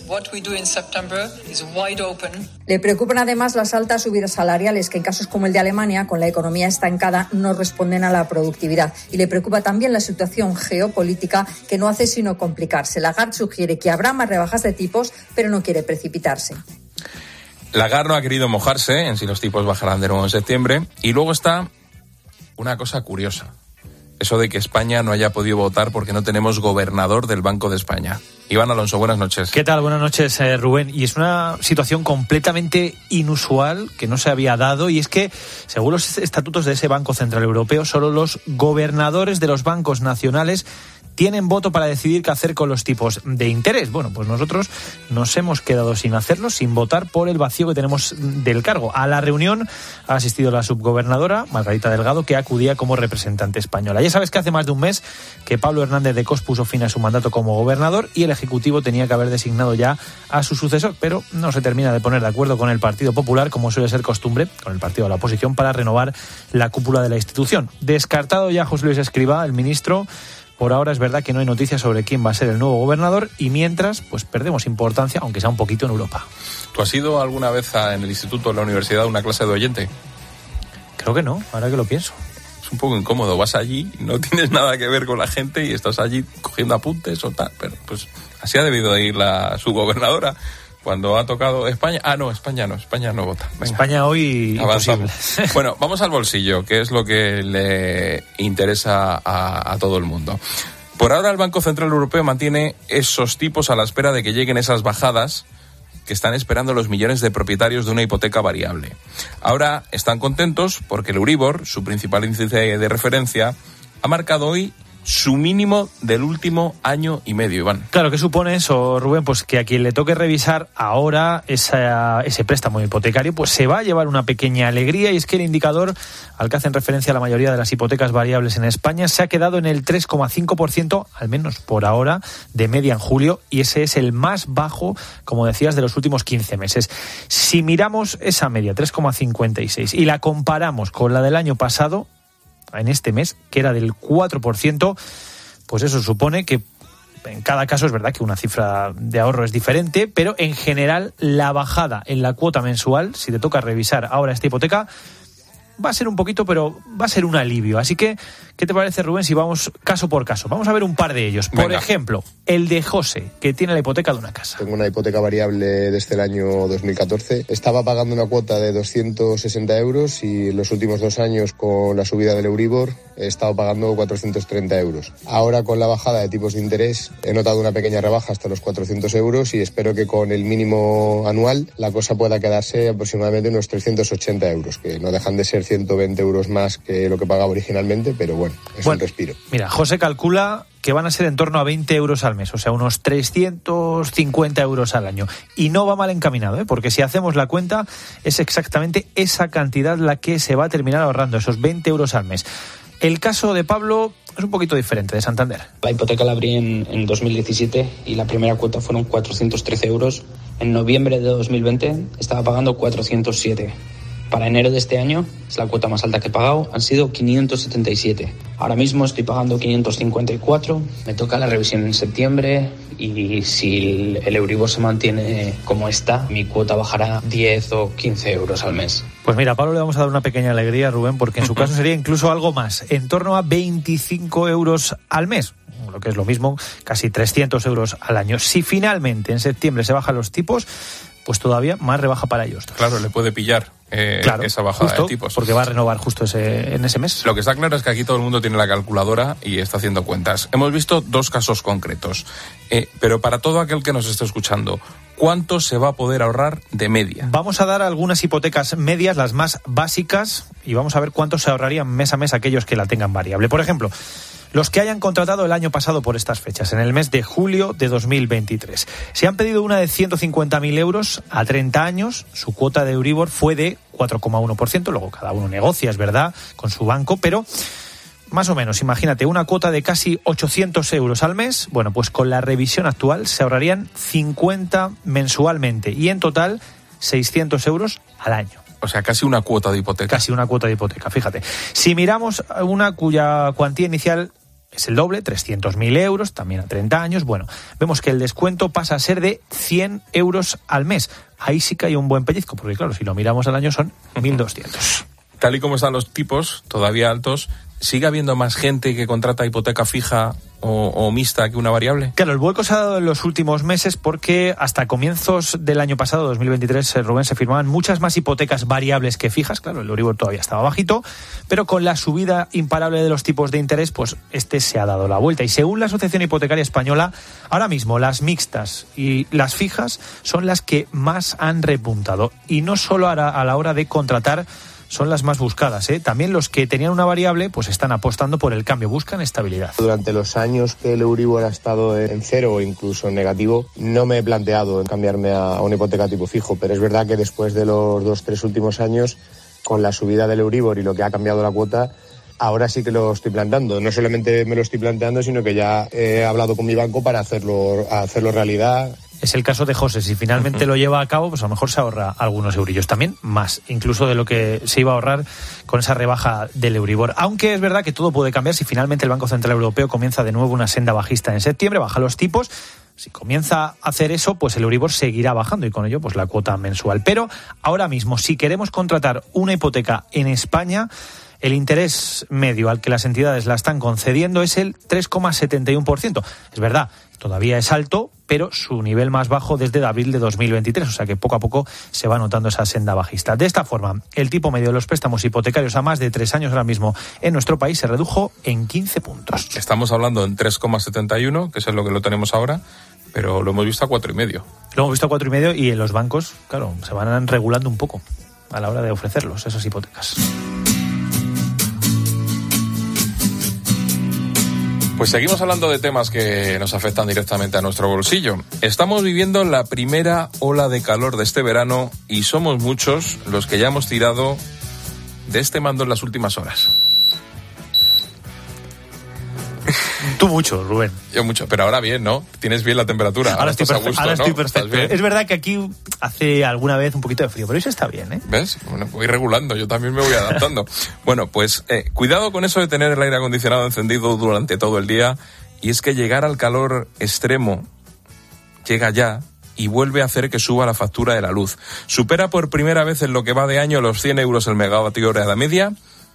Le preocupan además las altas subidas salariales que en casos como el de Alemania, con la economía estancada, no responden a la productividad. Y le preocupa también la situación geopolítica que no hace sino complicarse. Lagarde sugiere que habrá más rebajas de tipos, pero no quiere precipitarse. Lagarde no ha querido mojarse en si los tipos bajarán de nuevo en septiembre. Y luego está una cosa curiosa. Eso de que España no haya podido votar porque no tenemos gobernador del Banco de España. Iván Alonso, buenas noches. ¿Qué tal? Buenas noches, eh, Rubén. Y es una situación completamente inusual que no se había dado, y es que, según los estatutos de ese Banco Central Europeo, solo los gobernadores de los bancos nacionales tienen voto para decidir qué hacer con los tipos de interés. Bueno, pues nosotros nos hemos quedado sin hacerlo, sin votar por el vacío que tenemos del cargo. A la reunión ha asistido la subgobernadora, Margarita Delgado, que acudía como representante española. Ya sabes que hace más de un mes que Pablo Hernández de Cos puso fin a su mandato como gobernador y el Ejecutivo tenía que haber designado ya a su sucesor, pero no se termina de poner de acuerdo con el Partido Popular, como suele ser costumbre, con el partido de la oposición, para renovar la cúpula de la institución. Descartado ya José Luis Escrivá, el ministro. Por ahora es verdad que no hay noticias sobre quién va a ser el nuevo gobernador y mientras, pues perdemos importancia, aunque sea un poquito en Europa. ¿Tú has ido alguna vez a, en el instituto, en la universidad, a una clase de oyente? Creo que no, ahora que lo pienso. Es un poco incómodo, vas allí, no tienes nada que ver con la gente y estás allí cogiendo apuntes o tal, pero pues así ha debido de ir la subgobernadora. Cuando ha tocado España... Ah, no, España no, España no vota. Venga. España hoy avanzamos. Bueno, vamos al bolsillo, que es lo que le interesa a, a todo el mundo. Por ahora el Banco Central Europeo mantiene esos tipos a la espera de que lleguen esas bajadas que están esperando los millones de propietarios de una hipoteca variable. Ahora están contentos porque el Euribor, su principal índice de referencia, ha marcado hoy su mínimo del último año y medio, Iván. Claro, ¿qué supone eso, Rubén? Pues que a quien le toque revisar ahora esa, ese préstamo hipotecario, pues se va a llevar una pequeña alegría, y es que el indicador al que hacen referencia la mayoría de las hipotecas variables en España se ha quedado en el tres coma cinco por ciento, al menos por ahora, de media en julio, y ese es el más bajo, como decías, de los últimos quince meses. Si miramos esa media, tres coma cincuenta y seis, y la comparamos con la del año pasado, en este mes, que era del cuatro por ciento, pues eso supone que en cada caso es verdad que una cifra de ahorro es diferente, pero en general la bajada en la cuota mensual, si te toca revisar ahora esta hipoteca, va a ser un poquito, pero va a ser un alivio. Así que, ¿qué te parece, Rubén, si vamos caso por caso? Vamos a ver un par de ellos. Por Venga. ejemplo, el de José, que tiene la hipoteca de una casa. Tengo una hipoteca variable desde el año dos mil catorce. Estaba pagando una cuota de doscientos sesenta euros y los últimos dos años, con la subida del Euribor, he estado pagando cuatrocientos treinta euros. Ahora, con la bajada de tipos de interés, he notado una pequeña rebaja hasta los cuatrocientos euros, y espero que con el mínimo anual la cosa pueda quedarse aproximadamente unos trescientos ochenta euros, que no dejan de ser ciento veinte euros más que lo que pagaba originalmente, pero bueno, es Bueno, un respiro. Mira, José calcula que van a ser en torno a veinte euros al mes, o sea, unos trescientos cincuenta euros al año. Y no va mal encaminado, ¿eh? Porque si hacemos la cuenta, es exactamente esa cantidad la que se va a terminar ahorrando, esos veinte euros al mes. El caso de Pablo es un poquito diferente, de Santander. La hipoteca la abrí en, en dos mil diecisiete y la primera cuota fueron cuatrocientos trece euros. En noviembre de dos mil veinte estaba pagando cuatrocientos siete. Para enero de este año, es la cuota más alta que he pagado, han sido quinientos setenta y siete. Ahora mismo estoy pagando quinientos cincuenta y cuatro, me toca la revisión en septiembre, y si el, el Euribor se mantiene como está, mi cuota bajará diez o quince euros al mes. Pues mira, a Pablo le vamos a dar una pequeña alegría, Rubén, porque en su caso sería incluso algo más, en torno a veinticinco euros al mes, lo que es lo mismo, casi trescientos euros al año. Si finalmente en septiembre se bajan los tipos, pues todavía más rebaja para ellos. Claro, le puede pillar eh, claro, esa bajada justo, de tipos. porque va a renovar justo ese, en ese mes. Lo que está claro es que aquí todo el mundo tiene la calculadora y está haciendo cuentas. Hemos visto dos casos concretos, eh, pero para todo aquel que nos esté escuchando, ¿cuánto se va a poder ahorrar de media? Vamos a dar algunas hipotecas medias, las más básicas, y vamos a ver cuánto se ahorrarían mes a mes aquellos que la tengan variable. Por ejemplo, los que hayan contratado el año pasado por estas fechas, en el mes de julio de dos mil veintitrés. Si han pedido una de ciento cincuenta mil euros a treinta años, su cuota de Euribor fue de cuatro coma uno por ciento, luego cada uno negocia, es verdad, con su banco, pero más o menos, imagínate, una cuota de casi ochocientos euros al mes, bueno, pues con la revisión actual se ahorrarían cincuenta mensualmente, y en total seiscientos euros al año. O sea, casi una cuota de hipoteca. Casi una cuota de hipoteca, fíjate. Si miramos una cuya cuantía inicial es el doble, trescientos mil euros, también a treinta años, bueno, vemos que el descuento pasa a ser de cien euros al mes. Ahí sí que hay un buen pellizco, porque claro, si lo miramos al año son mil doscientos. Tal y como están los tipos, todavía altos, ¿sigue habiendo más gente que contrata hipoteca fija o, o mixta que una variable? Claro, el vuelco se ha dado en los últimos meses porque hasta comienzos del año pasado, dos mil veintitrés, Rubén, se firmaban muchas más hipotecas variables que fijas. Claro, el Euribor todavía estaba bajito, pero con la subida imparable de los tipos de interés, pues este se ha dado la vuelta. Y según la Asociación Hipotecaria Española, ahora mismo las mixtas y las fijas son las que más han repuntado. Y no solo a la hora de contratar son las más buscadas, ¿eh? También los que tenían una variable pues están apostando por el cambio, buscan estabilidad. Durante los años que el Euribor ha estado en cero o incluso en negativo, no me he planteado cambiarme a una hipoteca tipo fijo, pero es verdad que después de los dos, tres últimos años, con la subida del Euribor y lo que ha cambiado la cuota, ahora sí que lo estoy planteando. No solamente me lo estoy planteando, sino que ya he hablado con mi banco para hacerlo, hacerlo realidad. Es el caso de José. Si finalmente uh-huh. lo lleva a cabo, pues a lo mejor se ahorra algunos eurillos. También más, incluso de lo que se iba a ahorrar con esa rebaja del Euribor. Aunque es verdad que todo puede cambiar si finalmente el Banco Central Europeo comienza de nuevo una senda bajista en septiembre, baja los tipos. Si comienza a hacer eso, pues el Euribor seguirá bajando y con ello pues la cuota mensual. Pero ahora mismo, si queremos contratar una hipoteca en España, el interés medio al que las entidades la están concediendo es el tres coma setenta y uno por ciento. Es verdad, todavía es alto, pero su nivel más bajo desde abril de dos mil veintitrés, o sea que poco a poco se va notando esa senda bajista. De esta forma, el tipo medio de los préstamos hipotecarios a más de tres años ahora mismo en nuestro país se redujo en quince puntos. Estamos hablando en tres coma setenta y uno, que es lo que lo tenemos ahora, pero lo hemos visto a cuatro y medio. Lo hemos visto a cuatro y medio y en los bancos, claro, se van regulando un poco a la hora de ofrecerlos, esas hipotecas. Pues seguimos hablando de temas que nos afectan directamente a nuestro bolsillo. Estamos viviendo la primera ola de calor de este verano y somos muchos los que ya hemos tirado de este mando en las últimas horas. Tú mucho, Rubén. Yo mucho, pero ahora bien, ¿no? Tienes bien la temperatura. Ahora, ahora estoy, estás perfe- a gusto, ahora ¿no? estoy perfecto. ¿Estás bien? Es verdad que aquí hace alguna vez un poquito de frío, pero eso está bien, ¿eh? ¿Ves? Bueno, voy regulando, yo también me voy adaptando. Bueno, pues eh, cuidado con eso de tener el aire acondicionado encendido durante todo el día, y es que llegar al calor extremo llega ya y vuelve a hacer que suba la factura de la luz. Supera por primera vez en lo que va de año los cien euros el megavatio hora de media,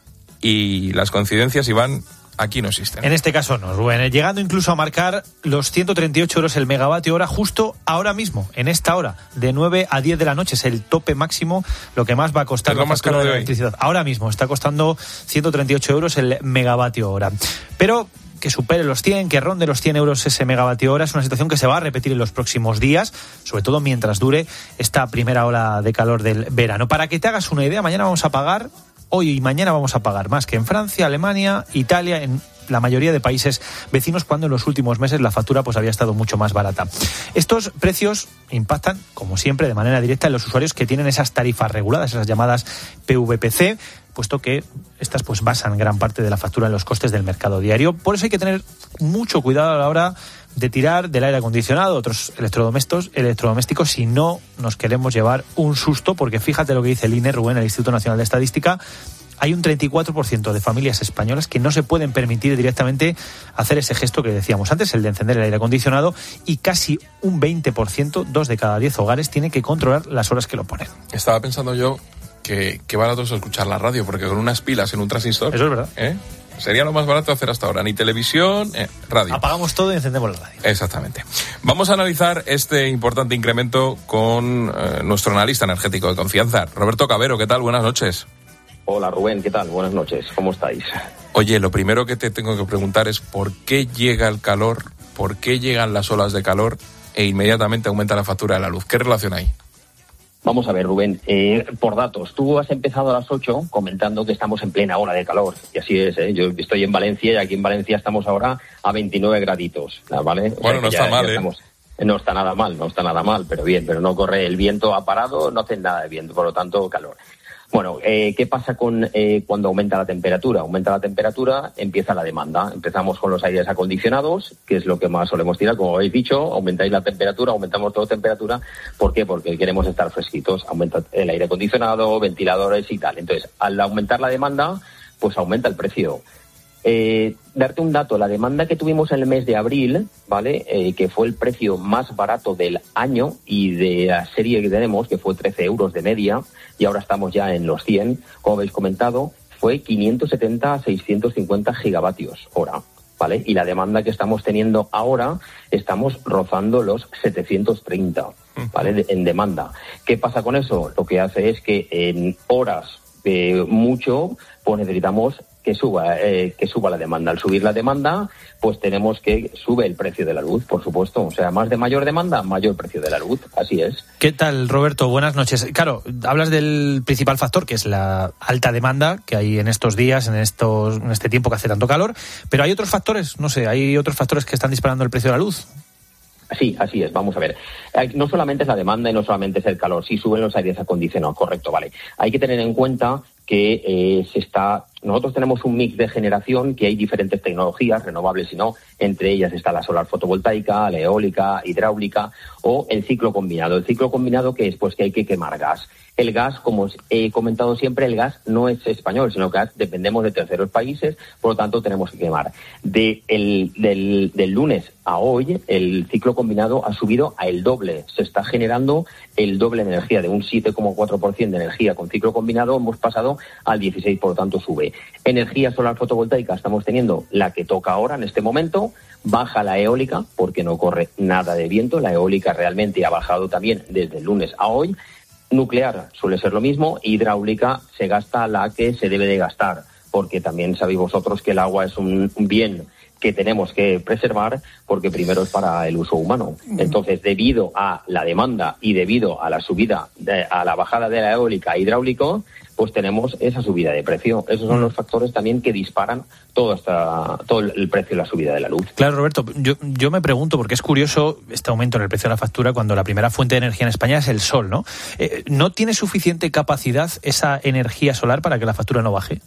y las coincidencias, Iván, aquí no existen. En este caso no, Rubén. Llegando incluso a marcar los ciento treinta y ocho euros el megavatio hora justo ahora mismo, en esta hora, de nueve a diez de la noche. Es el tope máximo, lo que más va a costar la factura de la electricidad. Ahora mismo está costando ciento treinta y ocho euros el megavatio hora. Pero que supere los cien, que ronde los cien euros ese megavatio hora, es una situación que se va a repetir en los próximos días, sobre todo mientras dure esta primera ola de calor del verano. Para que te hagas una idea, mañana vamos a pagar... Hoy y mañana vamos a pagar más que en Francia, Alemania, Italia, en la mayoría de países vecinos, cuando en los últimos meses la factura pues había estado mucho más barata. Estos precios impactan, como siempre, de manera directa en los usuarios que tienen esas tarifas reguladas, esas llamadas P V P C, puesto que estas pues basan gran parte de la factura en los costes del mercado diario. Por eso hay que tener mucho cuidado a la hora de tirar del aire acondicionado, otros electrodomésticos, electrodomésticos, si no nos queremos llevar un susto, porque fíjate lo que dice el I N E, Rubén, el Instituto Nacional de Estadística. Hay un treinta y cuatro por ciento de familias españolas que no se pueden permitir directamente hacer ese gesto que decíamos antes, el de encender el aire acondicionado, y casi un veinte por ciento, dos de cada diez hogares, tienen que controlar las horas que lo ponen. Estaba pensando yo que, que barato es escuchar la radio, porque con unas pilas en un transistor... Eso es verdad. ¿eh? Sería lo más barato hacer hasta ahora. Ni televisión, eh, radio. Apagamos todo y encendemos la radio. Exactamente. Vamos a analizar este importante incremento con eh, nuestro analista energético de confianza, Roberto Cabero. ¿Qué tal? Buenas noches. Hola Rubén, ¿qué tal? Buenas noches. ¿Cómo estáis? Oye, lo primero que te tengo que preguntar es ¿por qué llega el calor? ¿Por qué llegan las olas de calor e inmediatamente aumenta la factura de la luz? ¿Qué relación hay? Vamos a ver, Rubén, eh, por datos. Tú has empezado a las ocho comentando que estamos en plena ola de calor. Y así es, ¿eh? Yo estoy en Valencia y aquí en Valencia estamos ahora a veintinueve graditos, ¿vale? O bueno, sea, no ya, está mal, ¿eh? Estamos... No está nada mal, no está nada mal, pero bien, pero no corre el viento, ha parado, no hace nada de viento, por lo tanto, calor. Bueno, eh, ¿qué pasa con eh, cuando aumenta la temperatura? Aumenta la temperatura, empieza la demanda. Empezamos con los aires acondicionados, que es lo que más solemos tirar, como habéis dicho, aumentáis la temperatura, aumentamos toda temperatura. ¿Por qué? Porque queremos estar fresquitos. Aumenta el aire acondicionado, ventiladores y tal. Entonces, al aumentar la demanda, pues aumenta el precio. Eh, darte un dato, la demanda que tuvimos en el mes de abril, ¿vale? Eh, que fue el precio más barato del año y de la serie que tenemos, que fue trece euros de media, y ahora estamos ya en los cien, como habéis comentado, fue quinientos setenta a seiscientos cincuenta gigavatios hora, ¿vale? Y la demanda que estamos teniendo ahora, estamos rozando los setecientos treinta, ¿vale? De, en demanda. ¿Qué pasa con eso? Lo que hace es que en horas de mucho, pues necesitamos que suba eh, que suba la demanda. Al subir la demanda, pues tenemos que sube el precio de la luz, por supuesto. O sea, más de mayor demanda, mayor precio de la luz. Así es. ¿Qué tal, Roberto? Buenas noches. Claro, hablas del principal factor, que es la alta demanda que hay en estos días, en estos en este tiempo que hace tanto calor, pero hay otros factores, no sé, hay otros factores que están disparando el precio de la luz. Sí, así es, vamos a ver. No solamente es la demanda y no solamente es el calor, sí suben los aires acondicionados, correcto, vale. Hay que tener en cuenta que eh, se está... Nosotros tenemos un mix de generación, que hay diferentes tecnologías, renovables y no, entre ellas está la solar fotovoltaica, la eólica, hidráulica o el ciclo combinado. El ciclo combinado, que es pues que hay que quemar gas. El gas, como os he comentado siempre, el gas no es español, sino que dependemos de terceros países, por lo tanto tenemos que quemar. De el, del, del lunes a hoy, el ciclo combinado ha subido a el doble. Se está generando el doble de energía, de un siete coma cuatro por ciento de energía con ciclo combinado, hemos pasado al dieciséis por ciento, por lo tanto sube. Energía solar fotovoltaica estamos teniendo la que toca ahora en este momento, baja la eólica porque no corre nada de viento, la eólica realmente ha bajado también desde el lunes a hoy. Nuclear suele ser lo mismo, hidráulica se gasta la que se debe de gastar, porque también sabéis vosotros que el agua es un bien que tenemos que preservar porque primero es para el uso humano. Entonces, debido a la demanda y debido a la subida, de, a la bajada de la eólica e hidráulico, pues tenemos esa subida de precio. Esos son los factores también que disparan todo, esta, todo el precio y la subida de la luz. Claro, Roberto, yo, yo me pregunto, porque es curioso este aumento en el precio de la factura cuando la primera fuente de energía en España es el sol, ¿no? Eh, ¿No tiene suficiente capacidad esa energía solar para que la factura no baje?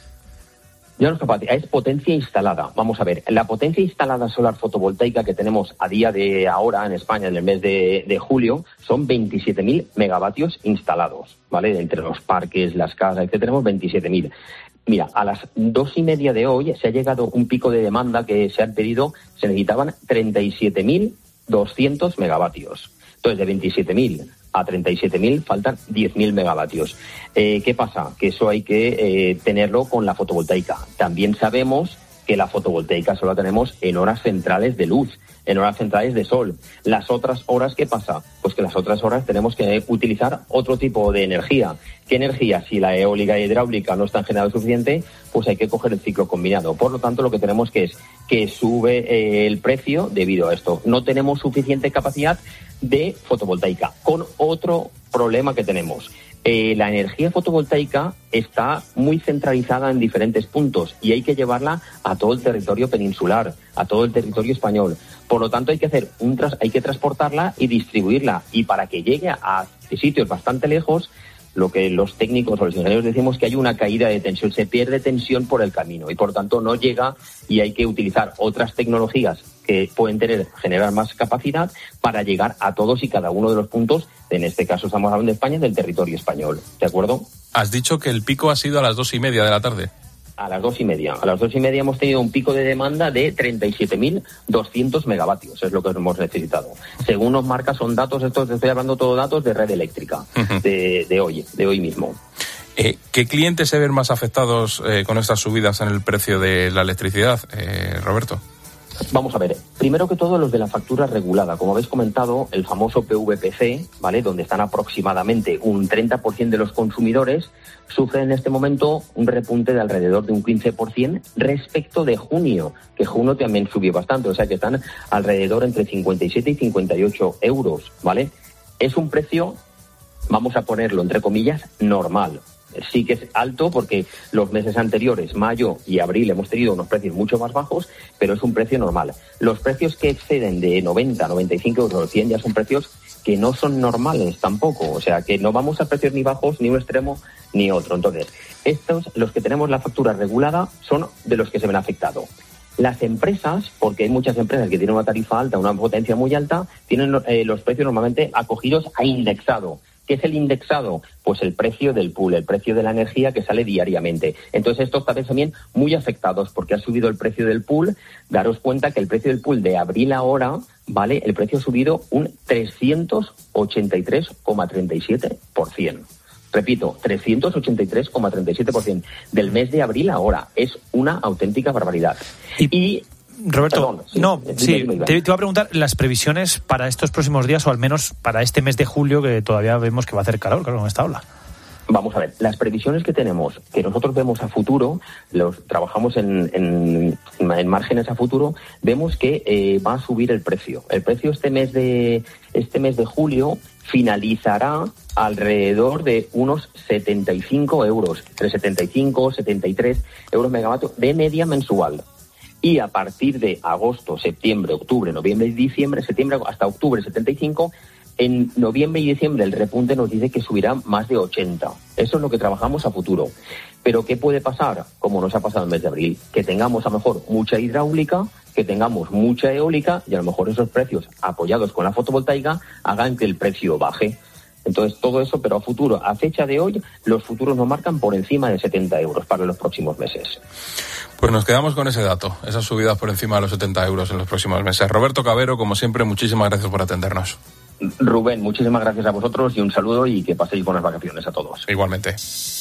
Ya no es capacidad, es potencia instalada. Vamos a ver, la potencia instalada solar fotovoltaica que tenemos a día de ahora en España, en el mes de, de julio, son veintisiete mil megavatios instalados, ¿vale? Entre los parques, las casas, etcétera, tenemos veintisiete mil. Mira, a las dos y media de hoy se ha llegado un pico de demanda que se han pedido, se necesitaban treinta y siete mil doscientos megavatios. Entonces, de veintisiete mil a treinta y siete mil faltan diez mil megavatios. Eh, ¿Qué pasa? Que eso hay que eh, tenerlo con la fotovoltaica. También sabemos que la fotovoltaica solo la tenemos en horas centrales de luz, en horas centrales de sol. Las otras horas, ¿qué pasa? Pues que las otras horas tenemos que utilizar otro tipo de energía. ¿Qué energía? Si la eólica y hidráulica no están generando suficiente, pues hay que coger el ciclo combinado. Por lo tanto, lo que tenemos que es que sube eh, el precio debido a esto. No tenemos suficiente capacidad de fotovoltaica. Con otro problema que tenemos. Eh, la energía fotovoltaica está muy centralizada en diferentes puntos y hay que llevarla a todo el territorio peninsular, a todo el territorio español. Por lo tanto, hay que hacer un tras- hay que transportarla y distribuirla. Y para que llegue a sitios bastante lejos, lo que los técnicos o los ingenieros decimos que hay una caída de tensión, se pierde tensión por el camino y por lo tanto no llega y hay que utilizar otras tecnologías que pueden tener, generar más capacidad para llegar a todos y cada uno de los puntos, en este caso estamos hablando de España, del territorio español, ¿de acuerdo? Has dicho que el pico ha sido a las dos y media de la tarde. A las dos y media. A las dos y media hemos tenido un pico de demanda de treinta y siete mil doscientos megavatios, es lo que hemos necesitado. Según nos marca, son datos, estos estoy hablando todo datos de red eléctrica, uh-huh. de, de hoy, de hoy mismo. Eh, ¿Qué clientes se ven más afectados eh, con estas subidas en el precio de la electricidad, eh, Roberto? Vamos a ver, primero que todo los de la factura regulada. Como habéis comentado, el famoso P V P C, ¿vale?, donde están aproximadamente un treinta por ciento de los consumidores, sufren en este momento un repunte de alrededor de un quince por ciento respecto de junio, que junio también subió bastante, o sea que están alrededor entre cincuenta y siete y cincuenta y ocho euros, ¿vale? Es un precio, vamos a ponerlo entre comillas, normal. Sí que es alto porque los meses anteriores, mayo y abril, hemos tenido unos precios mucho más bajos, pero es un precio normal. Los precios que exceden de noventa, noventa y cinco euros, cien ya son precios que no son normales tampoco. O sea, que no vamos a precios ni bajos, ni un extremo, ni otro. Entonces, estos, los que tenemos la factura regulada, son de los que se ven afectados. Las empresas, porque hay muchas empresas que tienen una tarifa alta, una potencia muy alta, tienen eh, los precios normalmente acogidos a indexado. ¿Qué es el indexado? Pues el precio del pool, el precio de la energía que sale diariamente. Entonces estos están también muy afectados porque ha subido el precio del pool. Daros cuenta que el precio del pool de abril ahora, ¿vale?, el precio ha subido un trescientos ochenta y tres coma treinta y siete por ciento. Repito, trescientos ochenta y tres coma treinta y siete por ciento del mes de abril ahora. Es una auténtica barbaridad. Y... y... Roberto, Perdón, sí, no, dime, sí, dime, dime. Te, te iba a preguntar las previsiones para estos próximos días o al menos para este mes de julio, que todavía vemos que va a hacer calor, claro, con esta ola. Vamos a ver, las previsiones que tenemos, que nosotros vemos a futuro, los trabajamos en, en, en márgenes a futuro, vemos que eh, va a subir el precio. El precio este mes de este mes de julio finalizará alrededor de unos setenta y cinco euros, entre setenta y cinco, setenta y tres euros megavatio de media mensual. Y a partir de agosto, septiembre, octubre, noviembre y diciembre, septiembre hasta octubre setenta y cinco, en noviembre y diciembre el repunte nos dice que subirá más de ochenta. Eso es lo que trabajamos a futuro. Pero ¿qué puede pasar? Como nos ha pasado en el mes de abril, que tengamos a lo mejor mucha hidráulica, que tengamos mucha eólica y a lo mejor esos precios apoyados con la fotovoltaica hagan que el precio baje. Entonces todo eso, pero a futuro, a fecha de hoy, los futuros nos marcan por encima de setenta euros para los próximos meses. Pues nos quedamos con ese dato, esas subidas por encima de los setenta euros en los próximos meses. Roberto Cabero, como siempre, muchísimas gracias por atendernos. Rubén, muchísimas gracias a vosotros y un saludo y que paséis buenas vacaciones a todos. Igualmente.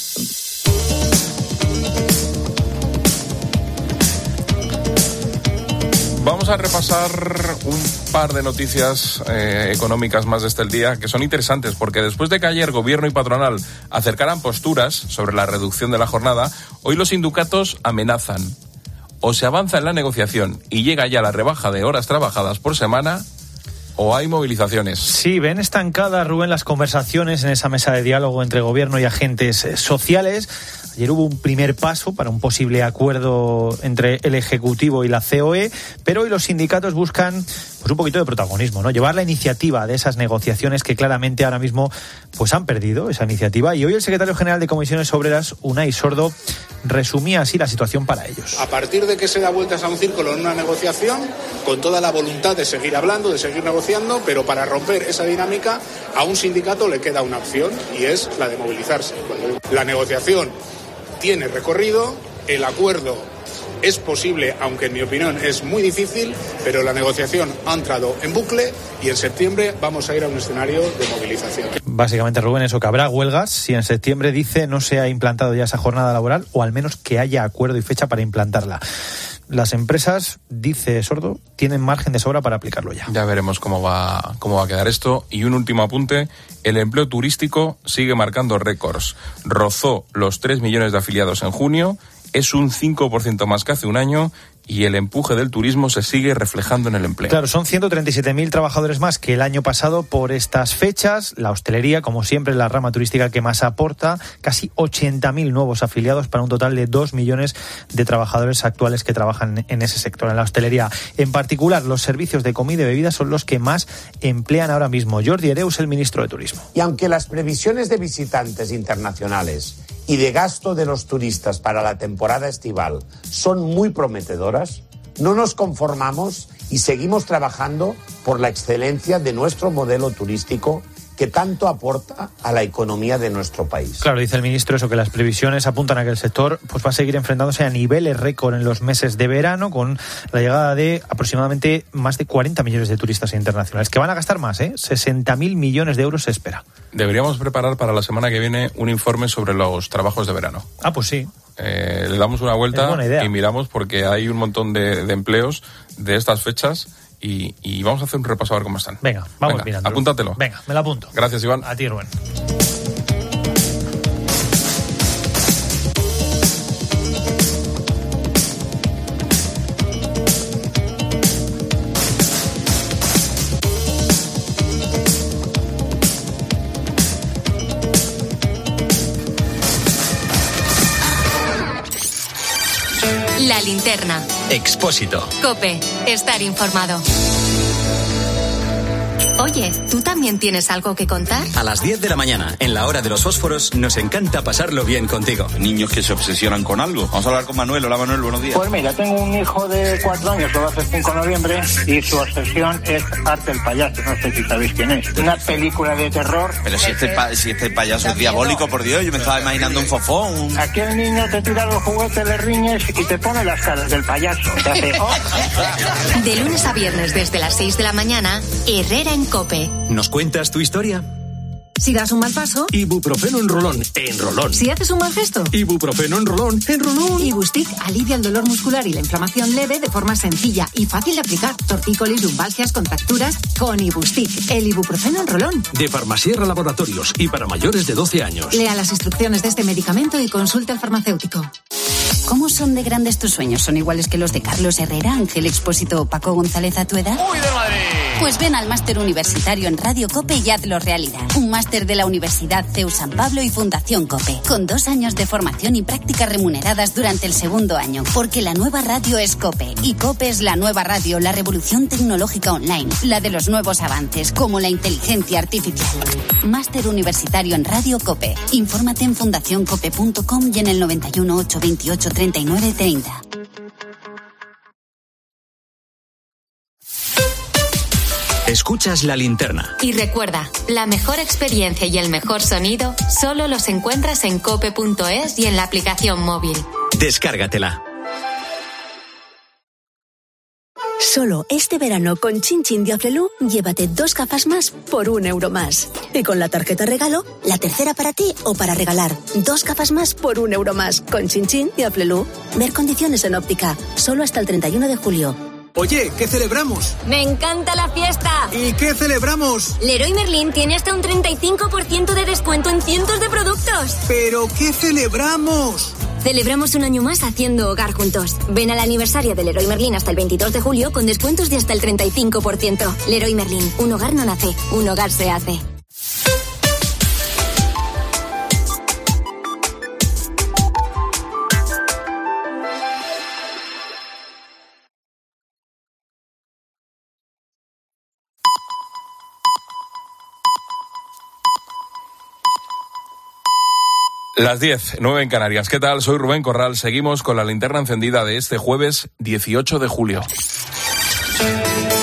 Vamos a repasar un par de noticias eh, económicas más de este día que son interesantes porque después de que ayer gobierno y patronal acercaran posturas sobre la reducción de la jornada, hoy los sindicatos amenazan. o se avanza en la negociación y llega ya la rebaja de horas trabajadas por semana, o hay movilizaciones. Sí, ven estancadas, Rubén, las conversaciones en esa mesa de diálogo entre gobierno y agentes sociales. Ayer hubo un primer paso para un posible acuerdo entre el Ejecutivo y la C O E, pero hoy los sindicatos buscan pues un poquito de protagonismo, ¿no? Llevar la iniciativa de esas negociaciones que claramente ahora mismo pues han perdido esa iniciativa. Y hoy el secretario general de Comisiones Obreras, Unai Sordo, resumía así la situación para ellos. A partir de que se da vueltas a un círculo en una negociación, con toda la voluntad de seguir hablando, de seguir negociando, pero para romper esa dinámica a un sindicato le queda una opción y es la de movilizarse. La negociación tiene recorrido, el acuerdo es posible, aunque en mi opinión es muy difícil, pero la negociación ha entrado en bucle y en septiembre vamos a ir a un escenario de movilización. Básicamente, Rubén, eso, que habrá huelgas si en septiembre, dice, no se ha implantado ya esa jornada laboral, o al menos que haya acuerdo y fecha para implantarla. Las empresas, dice Sordo, tienen margen de sobra para aplicarlo ya. Ya veremos cómo va, cómo va a quedar esto. Y un último apunte, el empleo turístico sigue marcando récords. Rozó los tres millones de afiliados en junio, es un cinco por ciento más que hace un año, y el empuje del turismo se sigue reflejando en el empleo. Claro, son ciento treinta y siete mil trabajadores más que el año pasado por estas fechas. La hostelería, como siempre, es la rama turística que más aporta. Casi ochenta mil nuevos afiliados para un total de dos millones de trabajadores actuales que trabajan en ese sector, en la hostelería. En particular, los servicios de comida y bebida son los que más emplean ahora mismo. Jordi Hereu es el ministro de Turismo. Y aunque las previsiones de visitantes internacionales y de gasto de los turistas para la temporada estival son muy prometedoras, no nos conformamos y seguimos trabajando por la excelencia de nuestro modelo turístico que tanto aporta a la economía de nuestro país. Claro, dice el ministro eso, que las previsiones apuntan a que el sector pues va a seguir enfrentándose a niveles récord en los meses de verano, con la llegada de aproximadamente más de cuarenta millones de turistas internacionales, que van a gastar más, ¿eh? sesenta mil millones de euros se espera. Deberíamos preparar para la semana que viene un informe sobre los trabajos de verano. Ah, pues sí. Eh, le damos una vuelta y miramos, porque hay un montón de, de empleos de estas fechas. Y, y vamos a hacer un repaso a ver cómo están. Venga, vamos Venga, mirando. Apúntatelo. Venga, me lo apunto. Gracias, Iván. A ti, Rubén. La linterna. Expósito. COPE. Estar informado. Oye, ¿tú también tienes algo que contar? A las diez de la mañana, en la hora de los fósforos, nos encanta pasarlo bien contigo. Niños que se obsesionan con algo. Vamos a hablar con Manuel. Hola, Manuel, buenos días. Pues mira, tengo un hijo de cuatro años, que va a hacer cinco de noviembre, y su obsesión es Arte el Payaso. No sé si sabéis quién es. Una película de terror. Pero si este, pa- si este payaso es diabólico, por Dios, yo me estaba imaginando un fofón. Un... Aquel niño te tira los juguetes, le riñes y te pone las caras del payaso. Te hace, oh. De lunes a viernes desde las seis de la mañana, Herrera en COPE. ¿Nos cuentas tu historia? Si das un mal paso, Ibuprofeno en rolón, en rolón. Si haces un mal gesto, Ibuprofeno en rolón, en rolón. Ibustic alivia el dolor muscular y la inflamación leve de forma sencilla y fácil de aplicar. Tortícolis, lumbalgias, contracturas, con Ibustic, el ibuprofeno en rolón. De Farmasierra Laboratorios y para mayores de doce años. Lea las instrucciones de este medicamento y consulte al farmacéutico. ¿Cómo son de grandes tus sueños? ¿Son iguales que los de Carlos Herrera, Ángel Expósito o Paco González a tu edad? ¡Uy, de Madrid! Pues ven al máster universitario en Radio COPE y hazlo realidad. Un máster de la Universidad C E U San Pablo y Fundación COPE, con dos años de formación y prácticas remuneradas durante el segundo año. Porque la nueva radio es COPE, y COPE es la nueva radio, la revolución tecnológica online, la de los nuevos avances, como la inteligencia artificial. Máster universitario en Radio COPE. Infórmate en fundación cope punto com y en el noventa y uno, ochocientos veintiocho, treinta y nueve treinta. Escuchas La Linterna. Y recuerda, la mejor experiencia y el mejor sonido solo los encuentras en cope punto es y en la aplicación móvil. Descárgatela. Solo este verano con Chin Chin de Aflelu, llévate dos gafas más por un euro más. Y con la tarjeta regalo, la tercera para ti o para regalar. Dos gafas más por un euro más. Con Chin Chin de Aflelu. Ver condiciones en óptica. Solo hasta el treinta y uno de julio. Oye, ¿qué celebramos? ¡Me encanta la fiesta! ¿Y qué celebramos? Leroy Merlin tiene hasta un treinta y cinco por ciento de descuento en cientos de productos. ¿Pero qué celebramos? Celebramos un año más haciendo hogar juntos. Ven al aniversario del Leroy Merlin hasta el veintidós de julio con descuentos de hasta el treinta y cinco por ciento. Leroy Merlin, un hogar no nace, un hogar se hace. Las diez, nueve en Canarias. ¿Qué tal? Soy Rubén Corral. Seguimos con la linterna encendida de este jueves dieciocho de julio.